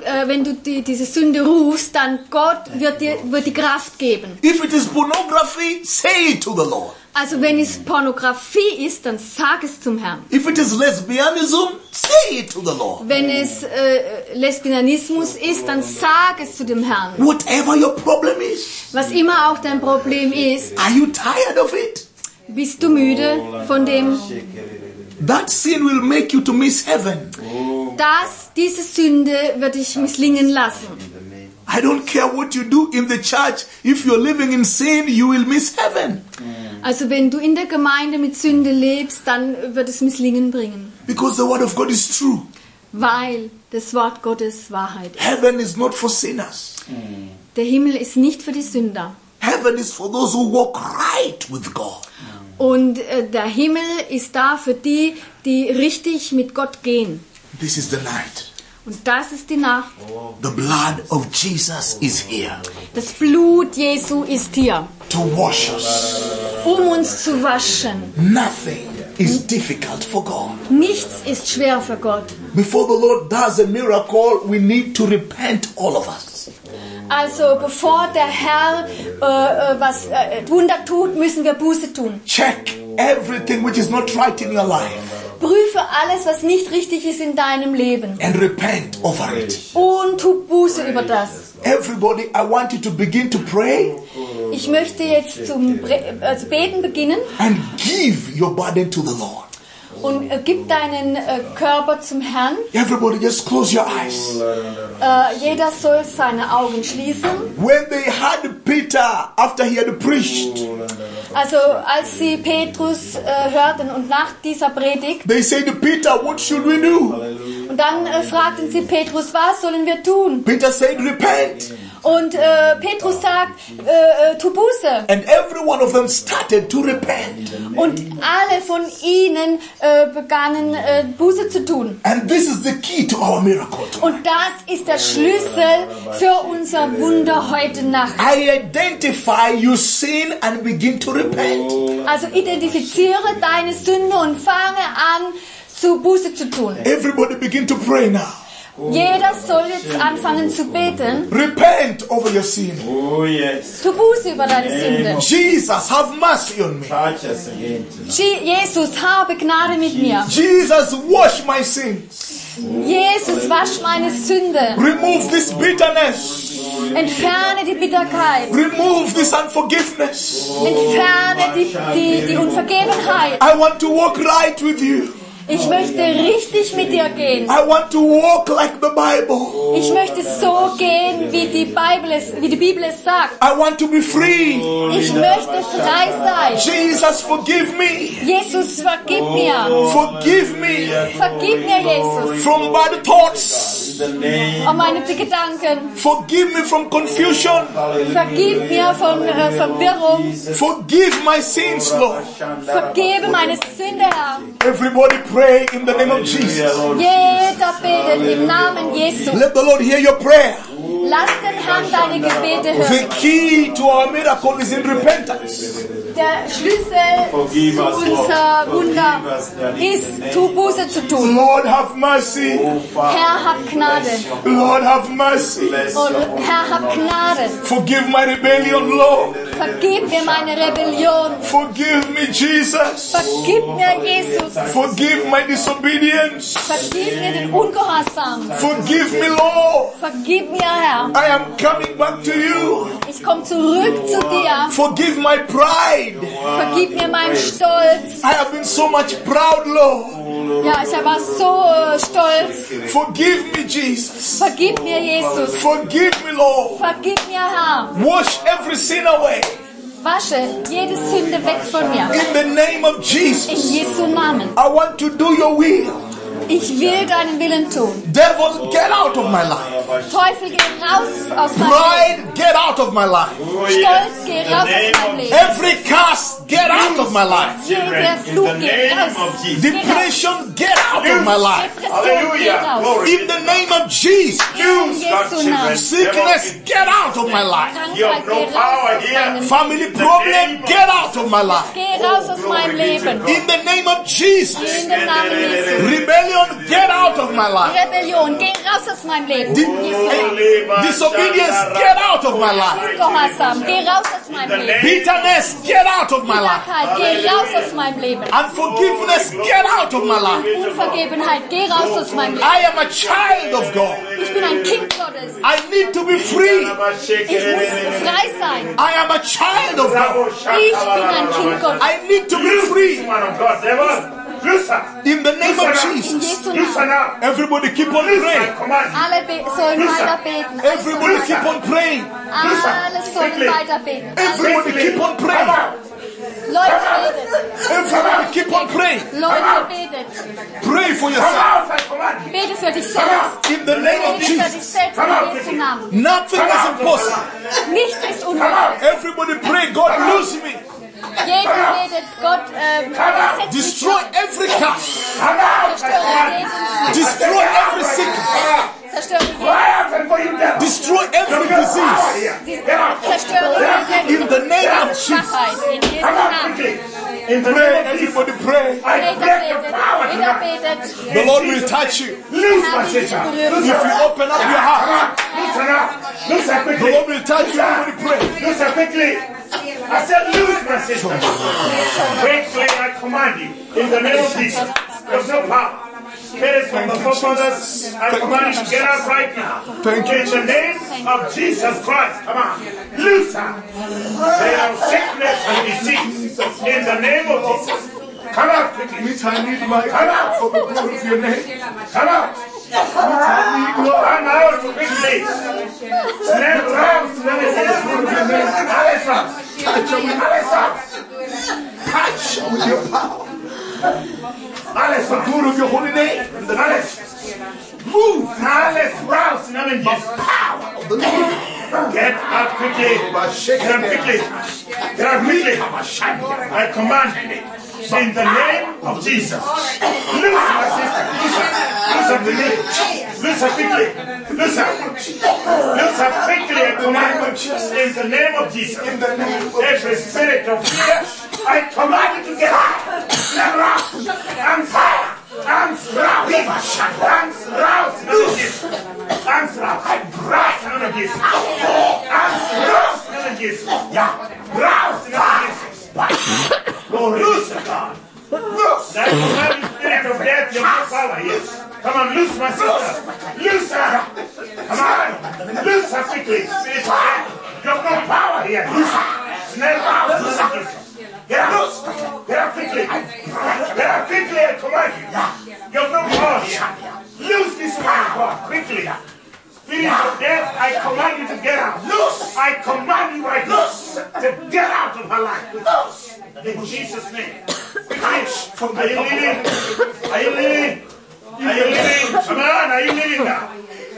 Sünde rufst, dann Gott wird die Kraft geben. If it is pornography, say it to the Lord. Also wenn es Pornografie ist, dann sag es zum Herrn. If it is lesbianism, say it to the Lord. Wenn es Lesbianismus ist, dann sag es zu dem Herrn. Whatever your problem is, Was immer auch dein Problem ist, are you tired of it? bist du müde von dem, That sin will make you to miss heaven. dass diese Sünde wird dich misslingen lassen. I don't care what you do in the church. If you're living in sin, you will miss heaven. Also wenn du in der Gemeinde mit Sünde lebst, dann wird es Misslingen bringen. Because the word of God is true. Weil das Wort Gottes Wahrheit ist. Heaven is not for sinners. Der Himmel ist nicht für die Sünder. Heaven is for those who walk right with God. Und der Himmel ist da für die, die richtig mit Gott gehen. This is the night. Und das ist die Nacht. The blood of Jesus is here Das Blut Jesu ist hier, to wash us. um uns zu waschen. Nothing is difficult for God. Nichts ist schwer für Gott. Before the Lord does a miracle, we need to repent, all of us. Also bevor der Herr was Wunder tut, müssen wir Buße tun. Check everything which is not right in your life Prüfe alles, was nicht richtig ist in deinem Leben. and repent over it. Und tu Buße über das. Everybody, I want you to begin to pray Ich möchte jetzt zum Beten beginnen and give your burden to the Lord. und gib deinen Körper zum Herrn. Everybody, just close your eyes. Jeder soll seine Augen schließen. When they had Peter after he had preached, Also als sie Petrus hörten und nach dieser Predigt, they said, Peter, what should we do? und dann fragten sie Petrus, was sollen wir tun? Peter said, repent. Und Petrus sagt, tu Buße. And every one of them started to repent. Und alle von ihnen begannen Buße zu tun. And this is the key to our miracle tonight. Und das ist der Schlüssel für unser Wunder heute Nacht. I identify your sin and begin to repent. Also identifiziere deine Sünde und fange an, zu Buße zu tun. Everybody begin to pray now. Jeder soll jetzt anfangen zu beten. Repent over your sin. Oh yes. Tu Buße über deine Sünde. Jesus, have mercy on me. Touch us again tonight. Jesus, habe Gnade mit mir. Jesus, wash my sins. Jesus, wasch meine Sünde. Remove this bitterness. Entferne die Bitterkeit. Remove this unforgiveness. Entferne die Unvergebenheit. I want to walk right with you. Ich möchte richtig mit dir gehen. I want to walk like the Bible. Ich möchte so gehen, wie die Bibel es sagt. I want to be free. Ich möchte frei sein. Jesus, forgive me. Jesus, vergib mir. Forgive me Vergib mir, Jesus. from bad thoughts. Oh, meine Gedanken. Forgive me from confusion. Vergib mir von Verwirrung. Forgive my sins, Lord. Vergebe meine Sünde, Herr. Everybody pray in the name of Jesus. Jeder betet im Namen Jesu. Let the Lord hear your prayer. Lass den Herrn deine Gebete The hören. key to our miracle is in repentance. Der Schlüssel zu unser Wunder ist, tu Buße zu tun. Lord, have mercy. Herr, hab Gnade. Lord, have mercy. Und Herr, hab Gnade. Forgive my rebellion, Lord. Vergib mir meine Rebellion. Forgive me, Jesus. Vergib mir, Jesus. Forgive my disobedience. Vergib mir den Ungehorsam. Forgive me, Lord. Vergib mir, Herr. I am coming back to you. Ich komme zurück zu dir. Forgive my pride. Vergib mir meinen Stolz. I have been so much proud, Lord. Ja, ich war so stolz. Forgive me, Jesus. Vergib mir, Jesus. Forgive me, Lord. Vergib mir, Herr. Wash every sin away. Wasche jede Sünde weg von mir. In the name of In Jesus. Jesu Namen. I want to do your will. Ich will deinen Willen tun. Devil, get out of my life. Teufel, geh raus aus meinem Pride, get out of my life. Leben. Stolz, geh raus aus meinem Leben. Every curse, get out of my life. Jeder Fluch, geh raus. Depression, get out of my life. Depression, geh raus. In the name of Jesus. In Jesu Namen. Sickness, get out of my life. Krankheit, geh raus aus meinem Leben. Family problem, get out of my life. Geh raus aus meinem Leben. In the name of Jesus. In den Namen Jesu. Rebellion, get out of my life. Rebellion, geh raus aus meinem Leben. In Jesu Namen. Disobedience, get out of my life. Ungehorsam, geh raus aus meinem Leben. Bitterness, get out of my life. Bitterkeit, geh raus aus meinem Leben. Unforgiveness, get out of my life. Unvergebenheit, geh raus aus meinem Leben. I am a child of God. Ich bin ein Kind Gottes. I need to be free. Ich muss frei sein. I am a child of God. Ich bin ein Kind Gottes. I need to be free. In the name of In Jesus. Jesu Namen. Everybody keep on praying. Alle sollen weiter beten. Alle sollen Everybody keep on praying. Alle sollen weiter beten. Everybody keep on praying. Leute, betet. Everybody keep on praying. Leute, betet. Pray for yourself. Bete für dich selbst. In the name of Bete für dich Jesus. selbst in Jesu Namen. Nothing is impossible. Nichts ist unmöglich. Everybody pray. God, lose me. Jeder betet, Gott, setz mich Destroy frei. every curse. Zerstöre jeden Destroy every sickness. Zerstöre jeden Destroy every disease. Zerstöre In the name of Jesus. Schwachheit. In Jesu Namen. Pray. Everybody pray. Jeder betet. The Lord will touch you. Herr will dich berühren. If you open up your heart, the Lord will touch you. Everybody pray. I said, lose my sister. Quickly, I command you. In the name of Jesus. There's no power. Spirits from the forefathers, I command you to get out right now. Thank you, In the name of Jesus Christ. Come on. Loose her. They have sickness and disease. In the name of Jesus. Come out quickly. Which I need my Come out. for the glory of your name. Come out. Come out quickly. Snap around. Touch with your power. Alice, The glory of your holy name. Alice. Move. Now let's rouse in the name of Jesus. Power of the Lord. Get out quickly. Get out quickly. Get out quickly. I command in the name of Jesus. Loose my sister. Loose her quickly. Loose her quickly. Loose her. Loose her quickly. I command in the name of Jesus. Every spirit of fear, I command you to get out. I'm fire. I'm roused. I'm roused. I'm roused. I roused none of this. I'm roused none of this. Yeah. Roused none of this. Glory to God. That commanding spirit of death, you have no power. Yes. Come on, loose my sister. Loose her. Come on. Loose her quickly. Spirit of death. You have no power here. Loose her. Snell roused. Loose her. Get out. Get out quickly. Get out quickly, I command you. You have no power here. Loose this woman of God quickly. Spirit of death, I command you to get out. Loose. I command you right now to get out of her life. Loose. In Jesus' name. Are you leaving? Are you leaving? Are you leaving? Come on, are you leaving now?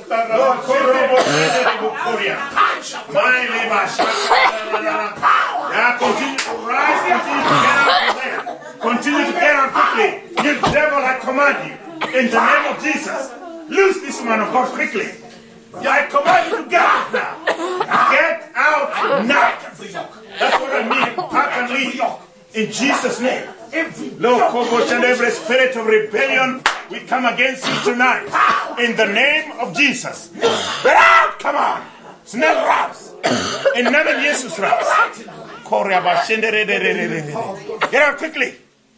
Continue to rise, continue to get out from there. Continue to get out quickly. You devil, I command you. In the name of Jesus. Loose this man of God quickly. I command you to get out now. Get out now. That's what I mean. Pack and leave. In Jesus' name. Lord, and every spirit of rebellion, we come against you tonight. In the name of Jesus. Get out! Come on! Snell rouse! In the name of Jesus rouse! Get out quickly!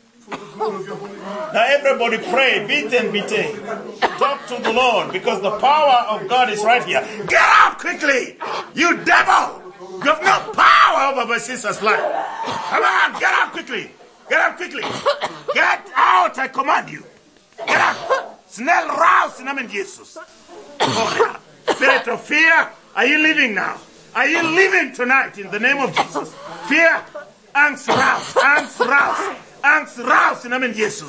Now everybody pray, beat and beat. Talk to the Lord because the power of God is right here. Get out quickly! You devil! You have no power over my sister's life. Come on, get out quickly! Get out quickly! Get out, I command you! Get out! Snell rouse in the name of Jesus. Spirit of fear, are you leaving now? Are you leaving tonight in the name of Jesus? Fear, angst rouse, angst rouse, angst rouse in the name of Jesus.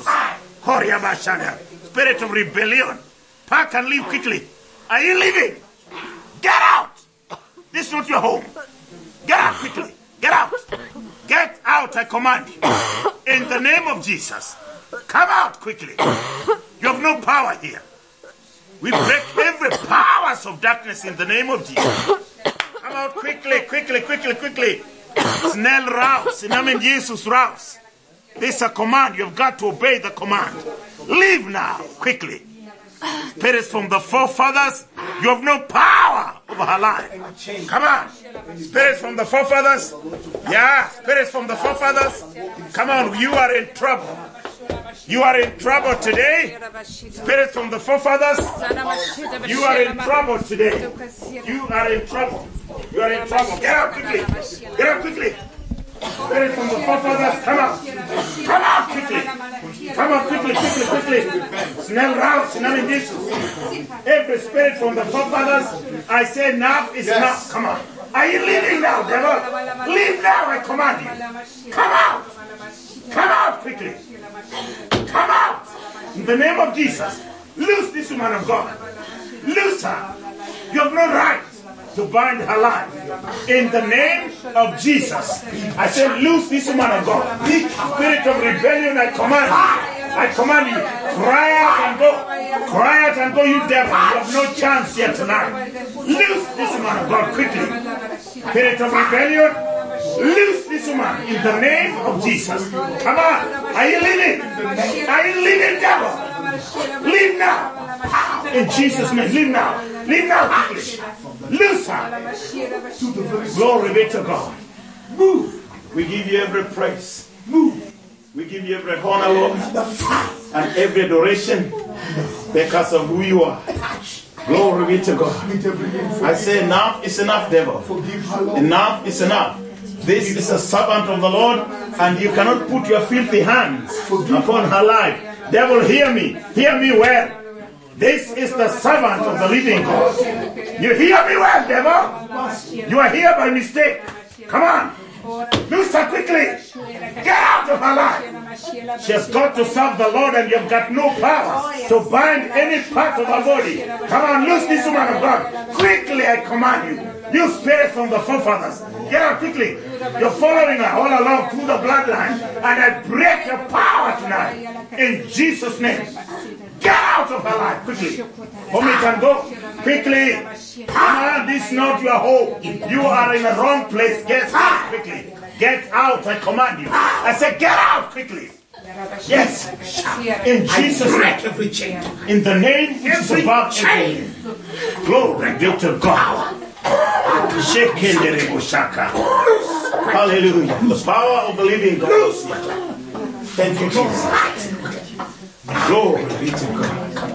Spirit of rebellion, pack and leave quickly. Are you leaving? Get out! This is not your home. Get out quickly. Get out. Get out, I command you. In the name of Jesus. Come out quickly. You have no power here. We break every powers of darkness in the name of Jesus. Come out quickly, quickly, quickly, quickly. Snell rouse. In the name of Jesus, rouse. This is a command. You've got to obey the command. Leave now, quickly. Spirits from the forefathers, you have no power over her life. Come on. Spirits from the forefathers. Yeah, spirits from the forefathers. Come on, you are in trouble. You are in trouble today. Spirits from the forefathers. You are in trouble today. You are in trouble. You are in trouble. Get out quickly. Get out quickly. Spirit from the forefathers, come out. Come out quickly. Come out quickly, quickly, quickly. Snell rouse, in the name of Jesus. Every spirit from the forefathers, I say enough is enough. Come on. Are you leaving now, devil? Leave now, I command you. Come out. Come out quickly. Come out. In the name of Jesus. Loose this woman of God. Loose her. You have no right to bind her life. In the name of Jesus. I say, loose this woman of God. Spirit of rebellion, I command you. I command you. Cry out and go. Cry out and go, you devil. You have no chance here tonight. Loose this woman of God quickly. Spirit of rebellion, loose this woman in the name of Jesus. Come on. Are you leaving? Are you leaving, devil? Leave now. In Jesus' name. Leave now. Leave now quickly. Loose her. Glory be to God. Move. We give you every praise. Move. We give you every honor, Lord, and every adoration because of who you are. Glory be to God. I say enough is enough, devil. Enough is enough. This is a servant of the Lord, and you cannot put your filthy hands upon her life. Devil, hear me. Hear me well. This is the servant of the living God. You hear me well, devil? You are here by mistake. Come on. Loose her quickly. Get out of her life. She has got to serve the Lord and you've got no power to bind any part of her body. Come on, loose this woman of God. Quickly, I command you. You spirit from the forefathers. Get out quickly. You're following her all along through the bloodline. And I break your power tonight. In Jesus' name. Get out of her life quickly. Vomit and go. Quickly. Come on, this is not your home. You are in the wrong place. Get out quickly. Get out, I command you. I said, get out quickly. Yes. In Jesus' name. Every chain. In the name which is above every name. Glory be to God. Hallelujah. The power of the living God. Thank you, Jesus. Glory be to God.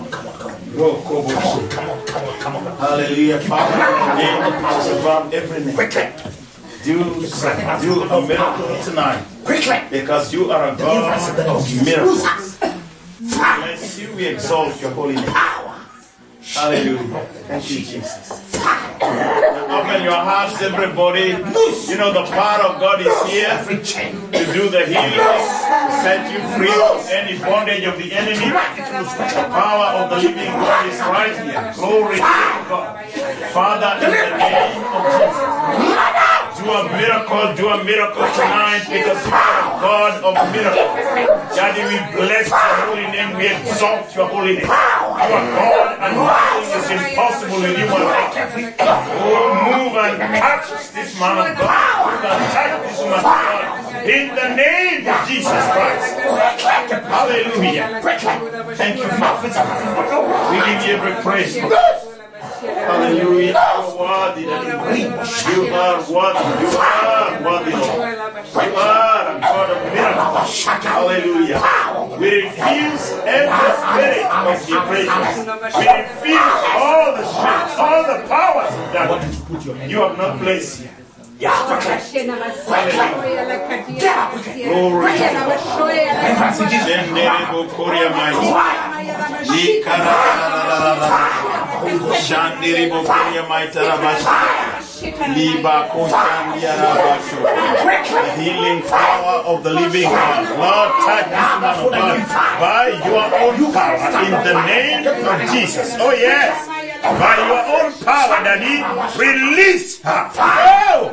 Come on. Hallelujah. Father, in the name of above every name. Do a miracle tonight. Because you are a God of miracles. Bless you, we exalt your holy name. Hallelujah. Thank you, Jesus. Open your hearts, everybody. You know the power of God is here to do the healing, set you free from any bondage of the enemy. The power of the living God is right here. Glory to God. Father, in the name of Jesus, do a miracle tonight because you are a God of miracles. Daddy, we bless your holy name. We exalt your holy name. You are God and nothing is impossible with you. Oh, move and touch this man of God. Move and touch this woman of God. In the name of Jesus Christ. Hallelujah. Thank you, Father. We give you every praise. Hallelujah. You are worthy, Daddy. You are worthy. You are worthy, Lord. You are a God of miracles. Hallelujah. We refuse every spirit of depression. We refuse all the spirits, all the powers that you have not placed here. The healing power of the living God. Lord, touch this man of God by your own power in the name of Jesus. Oh yes. By your own power, Daddy, release her. Oh,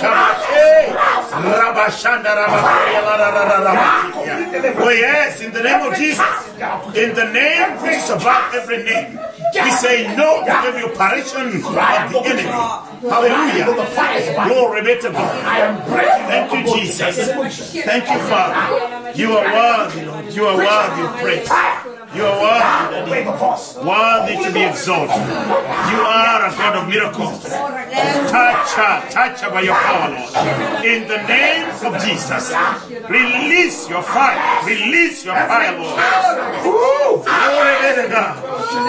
oh yes, in the name of Jesus. In the name which is above every name. We say no to every operation of the enemy. Hallelujah. Glory be to God. Thank you, Jesus. Thank you, Father. You are worthy, Lord. You are worthy of praise. You are worthy to be exalted. You are a God of miracles. Touch her by your power, Lord. In the name of Jesus, release your fire. Release your fire, Lord. Glory be to God.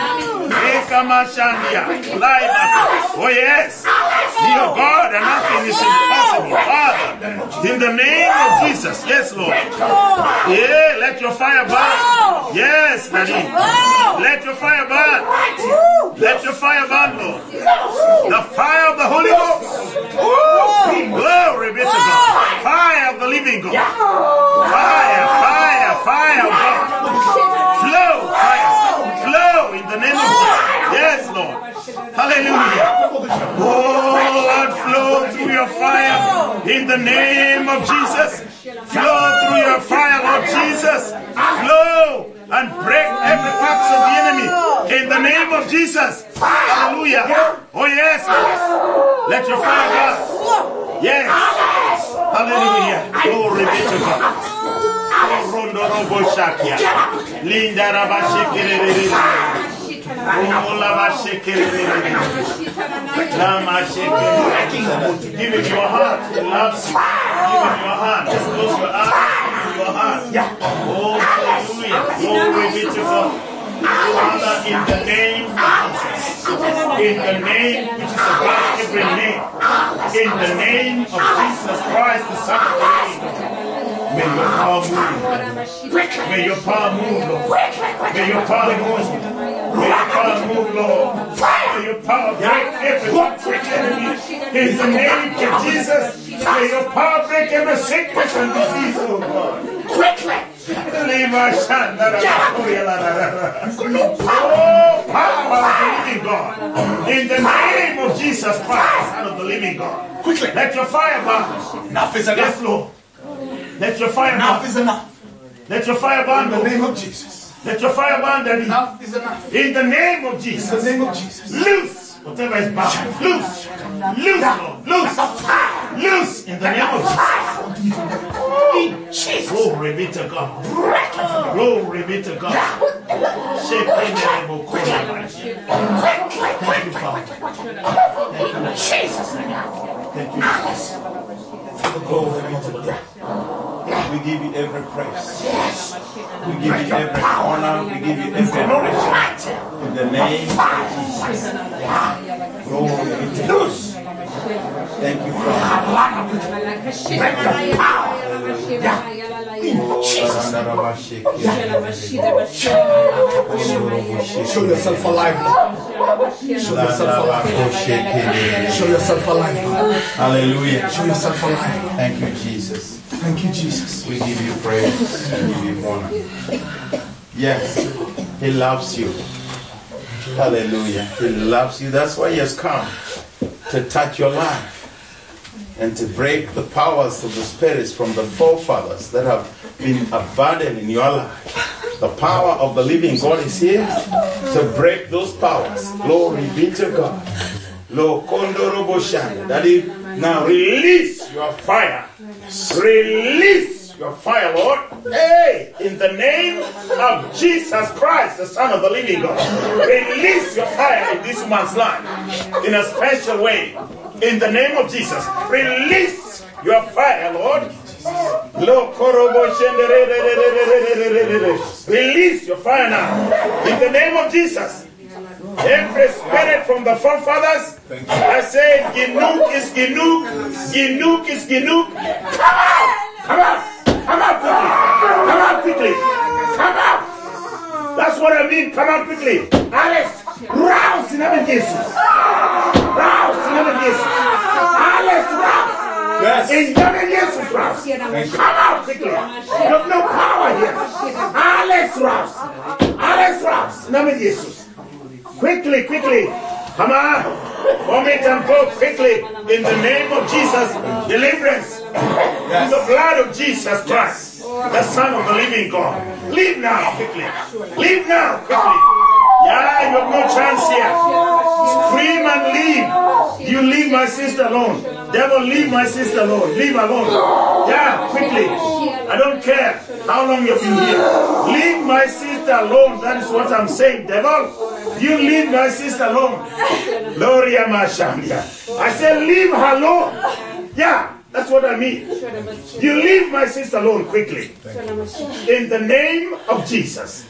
Oh yes, you are God and nothing is impossible. Father, in the name of Jesus, yes, Lord. Yeah, let your fire burn. Yes, Daddy. Let your fire burn. Let your fire burn, Lord. The fire of the Holy Ghost. Glory be to God. Fire of the living God. Fire of God. Flow, fire. Flow in the name of Jesus. Yes, Lord. Hallelujah. Oh, Lord, flow through your fire in the name of Jesus. Flow through your fire, Lord Jesus. Flow and break every works of the enemy in the name of Jesus. Hallelujah. Oh, yes, Lord. Let your fire burn. Yes. Hallelujah. Glory be to God. Linda give him your heart. He loves you. Give him your heart. Just close your eyes. Give him your heart. Oh, hallelujah. Glory be to God. Father, in the name of Jesus, in the name which is above every name, in the name of Jesus Christ, the Son of the living God, may your power move. May your power move, Lord. May your power move. May your power move, Lord. May your power break every enemy In the name of Jesus, may your power break every sickness and disease, oh God. Quickly. Oh, power of the living God. In the name of Jesus Christ, Son of the living God. Quickly. Let your fire burn. Enough is enough. Yes, Lord. Let your fire burn. Enough is enough. Let your fire burn. In the name of Jesus. Let your fire burn, Daddy. Enough is enough. In the name of Jesus. In the name of Jesus. Loose whatever is bound. Loose. Loose, Lord. Loose. Loose in the name of Jesus. Glory be to God. Glory be to God. Thank you, Father. Thank you, Jesus. Thank you, Jesus. Glory be to God. We give you every praise. We give you every honor. We give you every adoration. In the name of Jesus. Glory be to God. Thank you, Father. Show yourself alive. Show yourself alive. Show yourself alive. Hallelujah. Show yourself alive. Thank you, Jesus. Thank you, Jesus. We give you praise. We give you honor. Yes, He loves you. Hallelujah. He loves you. That's why He has come to touch your life and to break the powers of the spirits from the forefathers that have been abandoned in your life. The power of the living God is here to break those powers. Glory be to God. Daddy, now release your fire. Release your fire, Lord. Hey, in the name of Jesus Christ, the Son of the living God. Release your fire in this man's life in a special way. In the name of Jesus. Release your fire, Lord. Release your fire now. In the name of Jesus. Every spirit from the forefathers, I say, Ginuk is Ginuk, Ginuk is Ginuk. Come out! Come out! Come out quickly! Come out quickly! Come out! That's what I mean, come out quickly. Alice, rouse in heaven, Jesus. Rouse in heaven, Jesus. Alice, rouse. Yes. In heaven, Jesus, rouse. Come out quickly. You have no power here. Alice, rouse. Alice, rouse. In heaven, Jesus. Quickly, quickly. Come on. Vomit and go quickly. In the name of Jesus. Deliverance. In the blood of Jesus Christ. The Son of the living God. Leave now quickly. Leave now quickly. Yeah, you have no chance here. Scream and leave. You leave my sister alone. Devil, leave my sister alone. Leave alone. Yeah, quickly. I don't care how long you've been here. Leave my sister alone. That is what I'm saying, devil. You leave my sister alone. Gloria Mashandia. I said leave her alone. Yeah, that's what I mean. You leave my sister alone quickly. In the name of Jesus.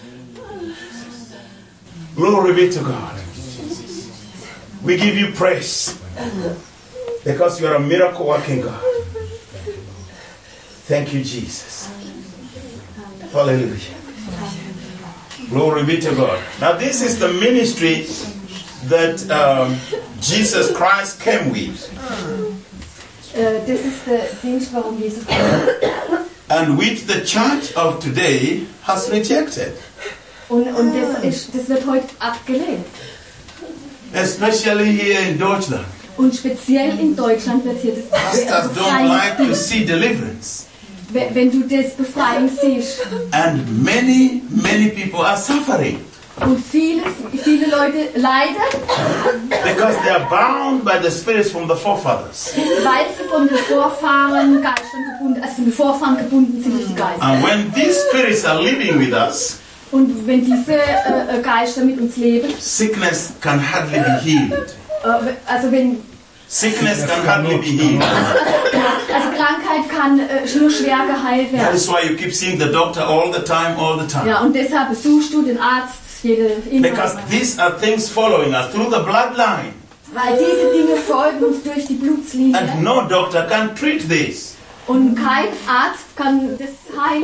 Glory be to God. We give you praise. Because you are a miracle working God. Thank you, Jesus. Hallelujah. Glory be to God. Now this is the ministry that Jesus Christ came with. Das ist der Dienst, warum Jesus kam. And which the church of today has rejected. Und das wird heute abgelehnt. Especially here in Deutschland. Und speziell in Deutschland wird hier das Pastors don't like to see deliverance. Wenn du das Befreiung siehst. And many people are suffering. Und viele Leute leiden. Because they are bound by the spirits from the forefathers. Weil sie von den Vorfahren Geistern gebunden, also von den Vorfahren gebunden sind durch die Geister. And when these spirits are living with us, und wenn diese Geister mit uns leben, sickness can hardly be healed. Also wenn sickness can hardly be healed. Also Krankheit kann nur schwer geheilt werden. That is why you keep seeing the doctor all the time. Ja, und deshalb besuchst du den Arzt because these are things following us through the bloodline. Weil diese Dinge folgen uns durch die Blutslinie. And no doctor can treat this. Und kein Arzt kann das heilen.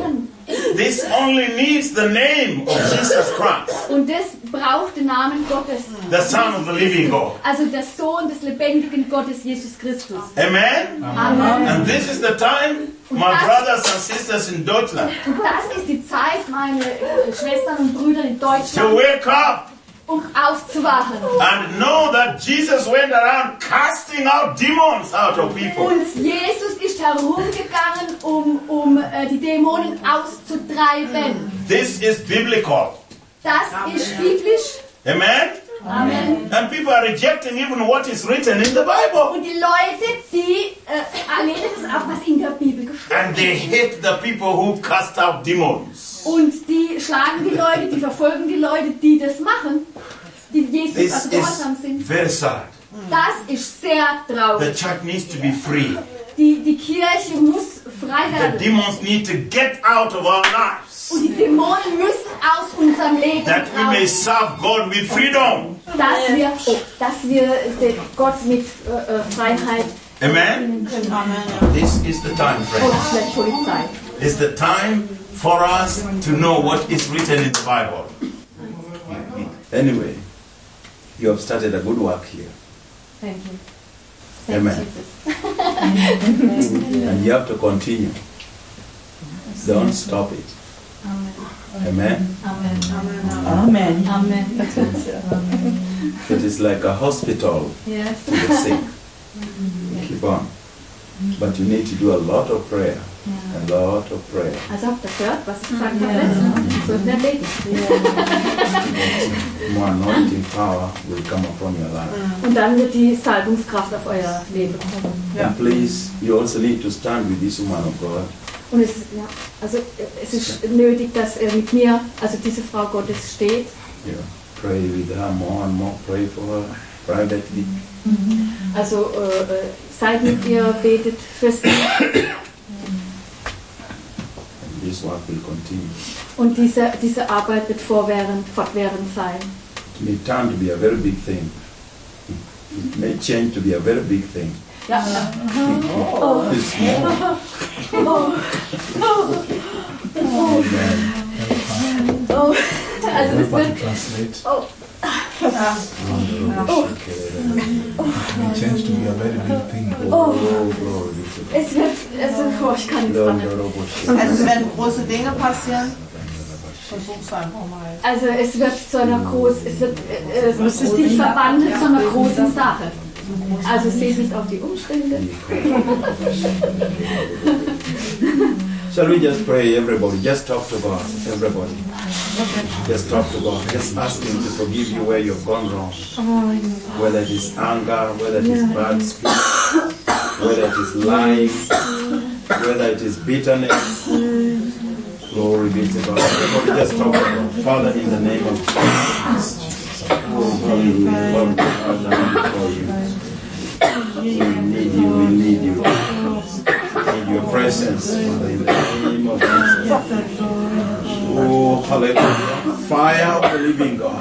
This only needs the name of Jesus Christ. Und das braucht den Namen Gottes. The Son of the living God. Also der Sohn des lebendigen Gottes, Jesus Christus. Amen? Amen. And this is the time, my brothers and sisters in Deutschland, Und das ist die Zeit, meine Schwestern und Brüder in to Deutschland, wake up aufzuwachen. and know that Jesus went around casting out demons out of people. Und Jesus ist herumgegangen, um die Dämonen auszutreiben. This is biblical. Das ist biblisch. Amen? Amen. And people are rejecting even what is written in the Bible. Und die Leute, die lehnen das ab, was in der Bibel And geschrieben they ist. hate the people who cast out demons. Und die schlagen die Leute, die verfolgen die Leute, die das machen, die Jesus This also is gehorsam sind. very sad. Das ist sehr The traurig. church needs to be free. Die Kirche muss frei The werden. demons need to get out of our lives, Und die Dämonen müssen aus unserem Leben that we may raus. serve God with freedom. Dass wir Gott mit Freiheit Amen? This is the time, und friends. schlecht Polizei. It's the time for us to know what is written in the Bible. Anyway, you have started a good work here. Thank you. Amen. And you have to continue. Don't stop it. Amen. Amen. Amen. It is like a hospital Yes. to the sick. Keep on. But you need to do a lot of prayer. A lot of prayer. Also habt ihr gehört, was ich gesagt habe letztes Mal? So schnell beten. More anointing power will come upon your life. Und dann wird die Salbungskraft auf euer Leben kommen. And please, you also need to stand with this woman of God. Und es ist nötig, dass er mit mir, also diese Frau Gottes, steht. Yeah. Pray with her more and more. Pray for her privately. Also seid mit ihr, betet für sie. And this work will continue. Und diese Arbeit wird fortwährend sein. It may turn to be a very big thing. It may change to be a very big thing. Ja. It's small. Amen. Oh, also das wird. Translate. Oh. Change to be a very big thing. Oh, glory be to God. Es wird, ich kann nicht dran. Also es werden große Dinge passieren. Versuch's einfach mal. Also es wird zu einer es ist nicht verwandelt zu einer großen Sache. Also seht nicht auf die Umstände. Shall we just pray, everybody? Just talk to God, everybody. Just talk to God. Just ask Him to forgive you where you've gone wrong. Whether it is anger, whether it is bad speech, whether it is lying, whether it is bitterness. Glory be to God. Everybody just talk to God. Father, in the name of Jesus. Oh, hallelujah. Lord, we bow down before you. We need you, we need you. In your presence, Father, in the name of Jesus. Oh, hallelujah. Fire of the living God.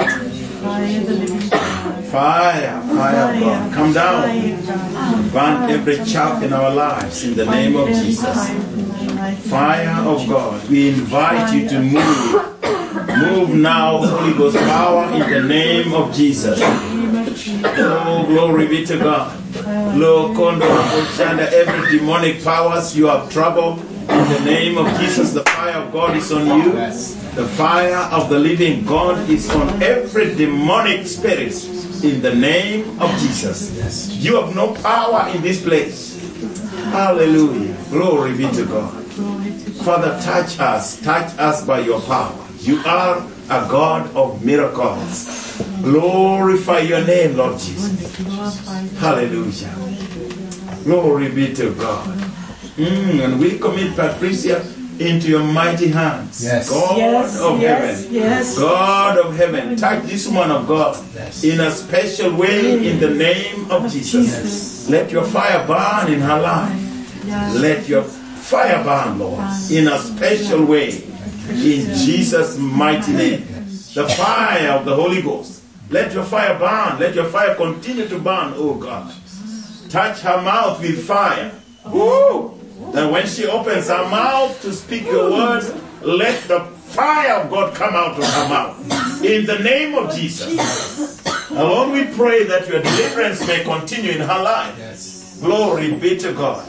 Fire of God. Come down. Burn every chaff in our lives in the name of Jesus. Fire of God. We invite you to move. Move now, Holy Ghost power, in the name of Jesus. Oh, glory be to God. Lord, every demonic powers you have trouble. In the name of Jesus, the fire of God is on you. The fire of the living God is on every demonic spirit. In the name of Jesus. You have no power in this place. Hallelujah. Glory be to God. Father, touch us by your power. You are a God of miracles. Glorify your name, Lord Jesus. Hallelujah. Glory be to God. And we commit Patricia into your mighty hands. Yes. God of heaven. Yes. God of heaven. Touch this woman of God in a special way in the name of Jesus. Let your fire burn in her life. Let your fire burn, Lord, in a special way. In Jesus' mighty name. The fire of the Holy Ghost. Let your fire burn. Let your fire continue to burn, oh God. Touch her mouth with fire. Woo! That when she opens her mouth to speak your words, Let the fire of God come out of her mouth. In the name of Jesus. And Lord, we pray that your deliverance may continue in her life. Yes. Glory be to God.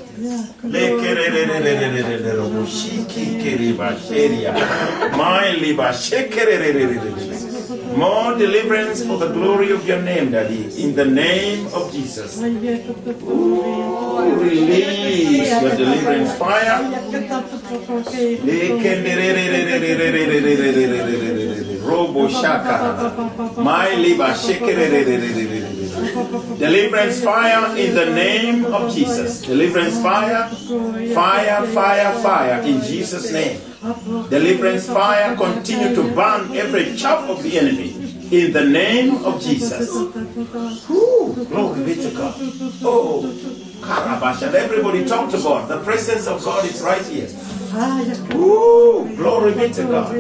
More deliverance for the glory of your name, Daddy. In the name of Jesus. Ooh, release your deliverance fire. Robo shaka. My liba deliverance fire in the name of Jesus. Deliverance fire. Fire, fire, fire in Jesus' name. Deliverance fire, continue to burn every chaff of the enemy in the name of Jesus. Ooh, glory be to God. Oh, Karabash, and everybody talk to God. The presence of God is right here. Ooh, glory be to God.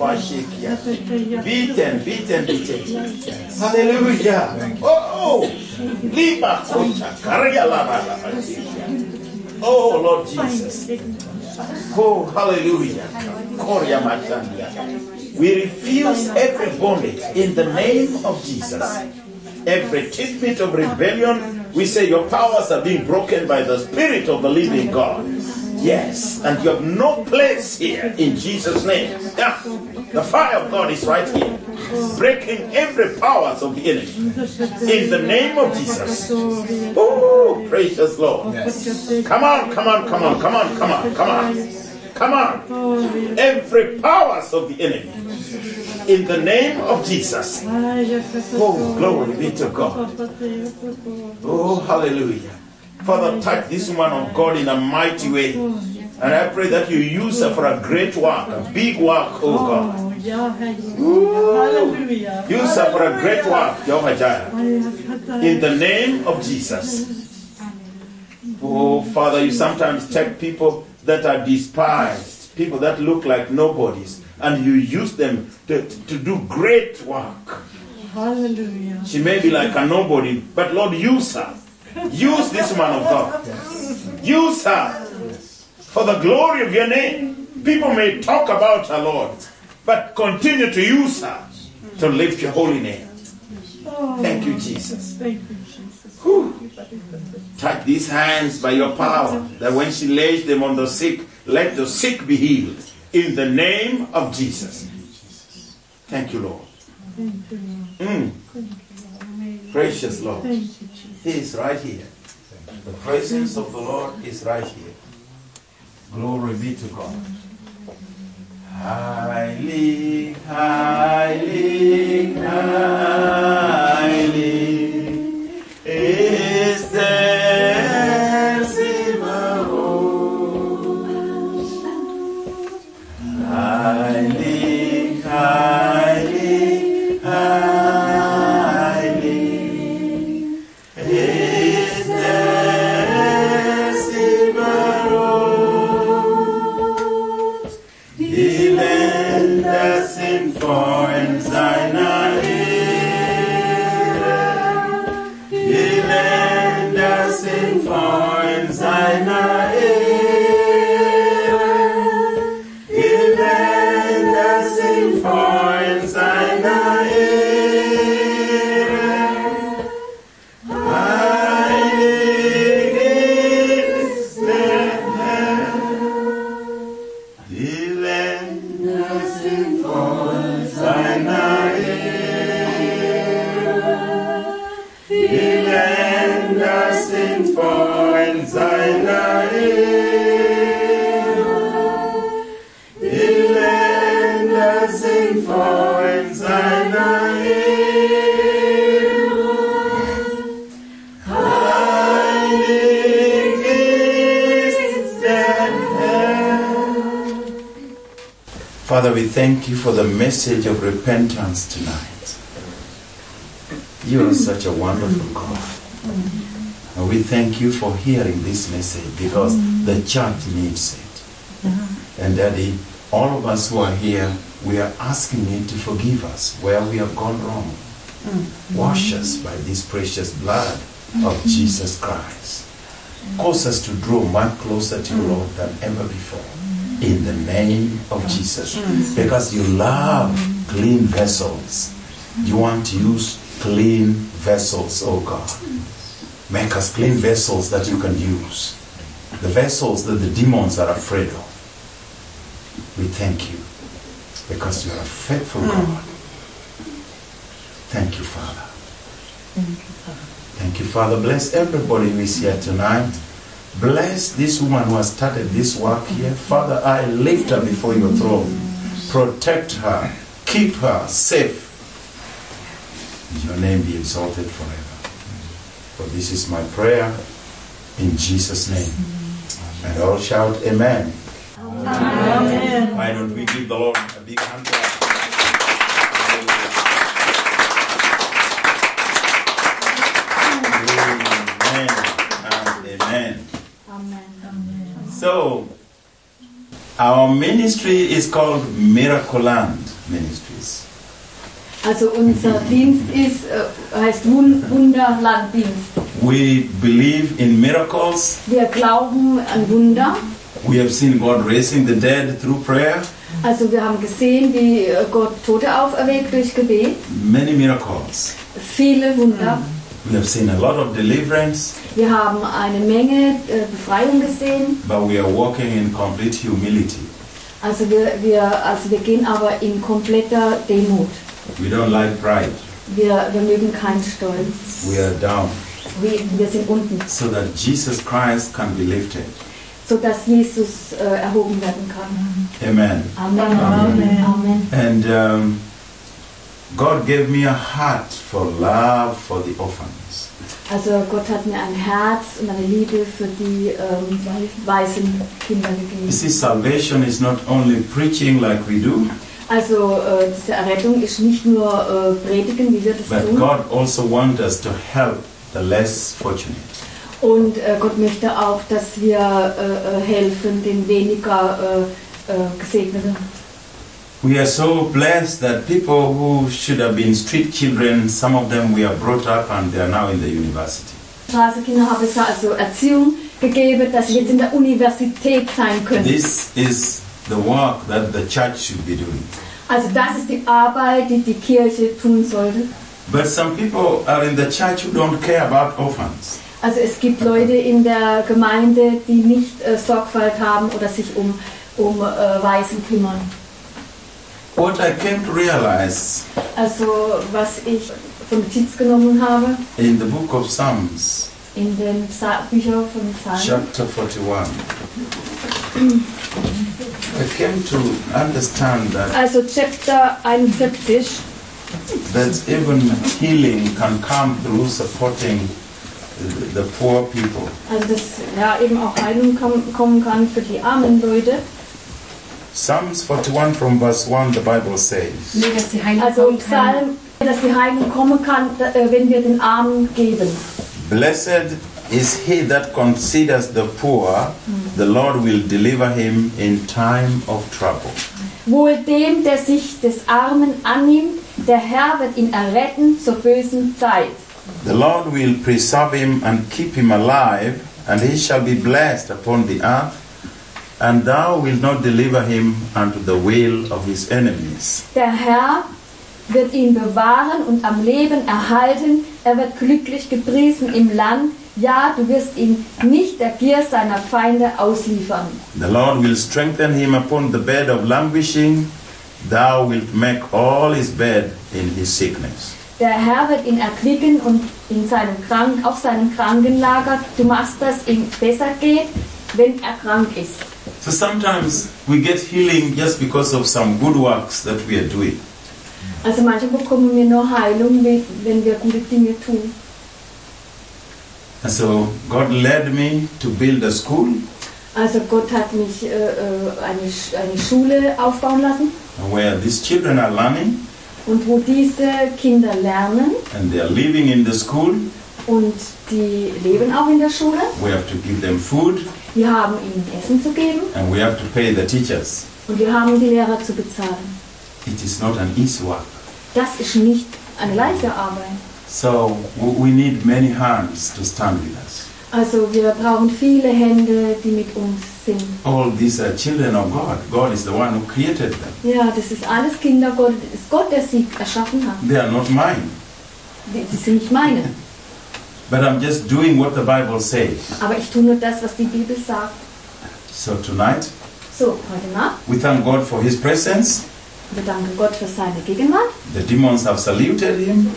Beaten. Hallelujah. Oh, oh, Lord Jesus. Oh, hallelujah. We refuse every bondage in the name of Jesus. Every tidbit of rebellion, we say your powers are being broken by the Spirit of the living God. Yes, and you have no place here in Jesus' name. Yeah. The fire of God is right here, breaking every powers of the enemy in the name of Jesus. Oh, precious Lord. Yes. Come on. Every powers of the enemy in the name of Jesus. Oh, glory be to God. Oh, hallelujah. Father, touch this woman of God in a mighty way. And I pray that you use her for a great work, a big work, oh God. Ooh. Use her for a great work, Jehovah Jireh. In the name of Jesus. Oh, Father, you sometimes take people that are despised, people that look like nobodies, and you use them to do great work. Hallelujah. She may be like a nobody, but Lord, use her. Use this woman of God. Use her for the glory of your name. People may talk about her, Lord, but continue to use her to lift your holy name. Thank you, Jesus. Thank you, Jesus. Whew. Touch these hands by your power, that when she lays them on the sick, let the sick be healed. In the name of Jesus. Thank you, Lord. Precious Lord. He is right here. The presence of the Lord is right here. Glory be to God. Highly, highly, highly is there highly, highly, highly is there Sibarot. He lent us in foreign Sinai. He lent us in foreign Sinai. Father, we thank you for the message of repentance tonight. You are such a wonderful God. And we thank you for hearing this message because the church needs it. And Daddy, all of us who are here, we are asking you to forgive us where we have gone wrong. Wash us by this precious blood of Jesus Christ. Cause us to draw much closer to you, Lord, than ever before. in the name of Jesus. Because you love clean vessels. You want to use clean vessels, oh God. Make us clean vessels that you can use. The vessels that the demons are afraid of. We thank you because you are a faithful God. Thank you, Father. Thank you, Father. Bless everybody who is here tonight. Bless this woman who has started this work here. Father, I lift her before your throne. Protect her. Keep her safe. Your name be exalted forever. For this is my prayer in Jesus' name. And all shout amen. Amen. Why don't we give the Lord a big hand clap? Amen. Amen. So, our ministry is called Miracle Land Ministries. Also unser Dienst heißt Wunderlanddienst. We believe in miracles. Wir glauben an Wunder. We have seen God raising the dead through prayer. Also wir haben gesehen, wie Gott Tote auferweckt durch Gebet. Many miracles. Viele Wunder. We have seen a lot of deliverance. Wir haben eine Menge Befreiung gesehen. But we are walking in complete humility. Also wir gehen aber in kompletter Demut. We don't like pride. Wir mögen keinen Stolz. We are down. Wir sind unten. So that Jesus Christ can be lifted. So dass Jesus erhoben werden kann. Amen. Amen. Amen. Amen. And God gave me a heart for love for the orphans. Also Gott hat mir ein Herz und eine Liebe für die weißen Kinder gegeben. You see, salvation is not only preaching like we do. Also diese Errettung ist nicht nur predigen, wie wir das but tun. God also wants us to help the less fortunate. Und Gott möchte auch, dass wir helfen den weniger Gesegneten. We are so blessed that people who should have been street children, some of them we are brought up and they are now in the university. Straßenkinder haben es also Erziehung gegeben, dass sie jetzt in der Universität sein können. This is the work that the church should be doing. Also das ist die Arbeit, die die Kirche tun sollte. But some people are in the church who don't care about orphans. Also es gibt Leute in der Gemeinde, die nicht Sorgfalt haben oder sich um Waisen kümmern. What I came to realize Also was ich von Notiz genommen habe in the book of Psalms, in den Büchern von Psalmen, chapter 41, I came to understand that also Chapter 41, that even healing can come through supporting the poor people. also dass ja eben auch Heilung kommen kann für die armen Leute. Psalms 41 from verse 1, the Bible says, Also im Psalm, dass die Heilung kommen kann, wenn wir den Armen geben. Blessed is he that considers the poor, the Lord will deliver him in time of trouble. Wohl dem, der sich des Armen annimmt, der Herr wird ihn erretten zur bösen Zeit. The Lord will preserve him and keep him alive, and he shall be blessed upon the earth, and thou wilt not deliver him unto the will of his enemies. Der Herr wird ihn bewahren und am Leben erhalten. Er wird glücklich gepriesen im Land. Ja, du wirst ihn nicht der Gier seiner Feinde ausliefern. The Lord will strengthen him upon the bed of languishing. Thou wilt make all his bed in his sickness. Der Herr wird ihn erquicken und auf seinem Krankenlager. Du machst, dass ihm besser geht, wenn er krank ist. So sometimes we get healing just because of some good works that we are doing. Also manchmal bekommen wir nur Heilung, wenn wir gute Dinge tun. And so God led me to build a school. Also Gott hat mich eine Schule aufbauen lassen. Where these children are learning. Und wo diese Kinder lernen. And they are living in the school. Und die leben auch in der Schule. We have to give them food. Wir haben ihnen Essen zu geben. And we have to pay the teachers. Und wir haben die Lehrer zu bezahlen. It is not an easy work. Das ist nicht eine leichte Arbeit. So we need many hands to stand with us. Also wir brauchen viele Hände, die mit uns sind. All these are children of God. God is the one who created them. Ja, das ist alles Kinder Gottes. Es ist Gott, der sie erschaffen hat. They are not mine. Die sind nicht meine. But I'm just doing what the Bible says. Aber ich tue nur das, was die Bibel sagt. So tonight, So, heute Nacht. we thank God for His presence. Wir danken Gott für seine Gegenwart. The demons have saluted Him.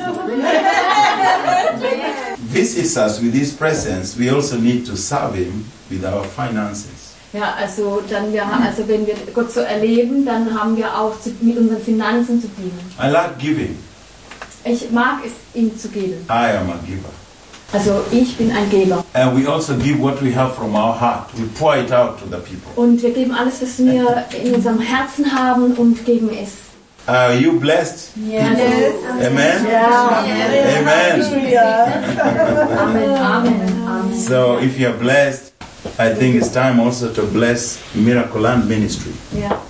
Visits us with His presence. We also need to serve Him with our finances. Ja, also wenn wir Gott so erleben, dann haben wir auch mit unseren Finanzen zu dienen. I like giving. Ich mag es, ihm zu geben. I am a giver. Also ich bin ein Geber. And we also give what we have from our heart. We pour it out to the people. Und wir geben alles, was wir in unserem Herzen haben und geben es. Are you blessed? Yes. Amen? Ja. Amen. Amen, Amen, Amen. So if you are blessed, I think it's time also to bless Miracle Land Ministry. Ja.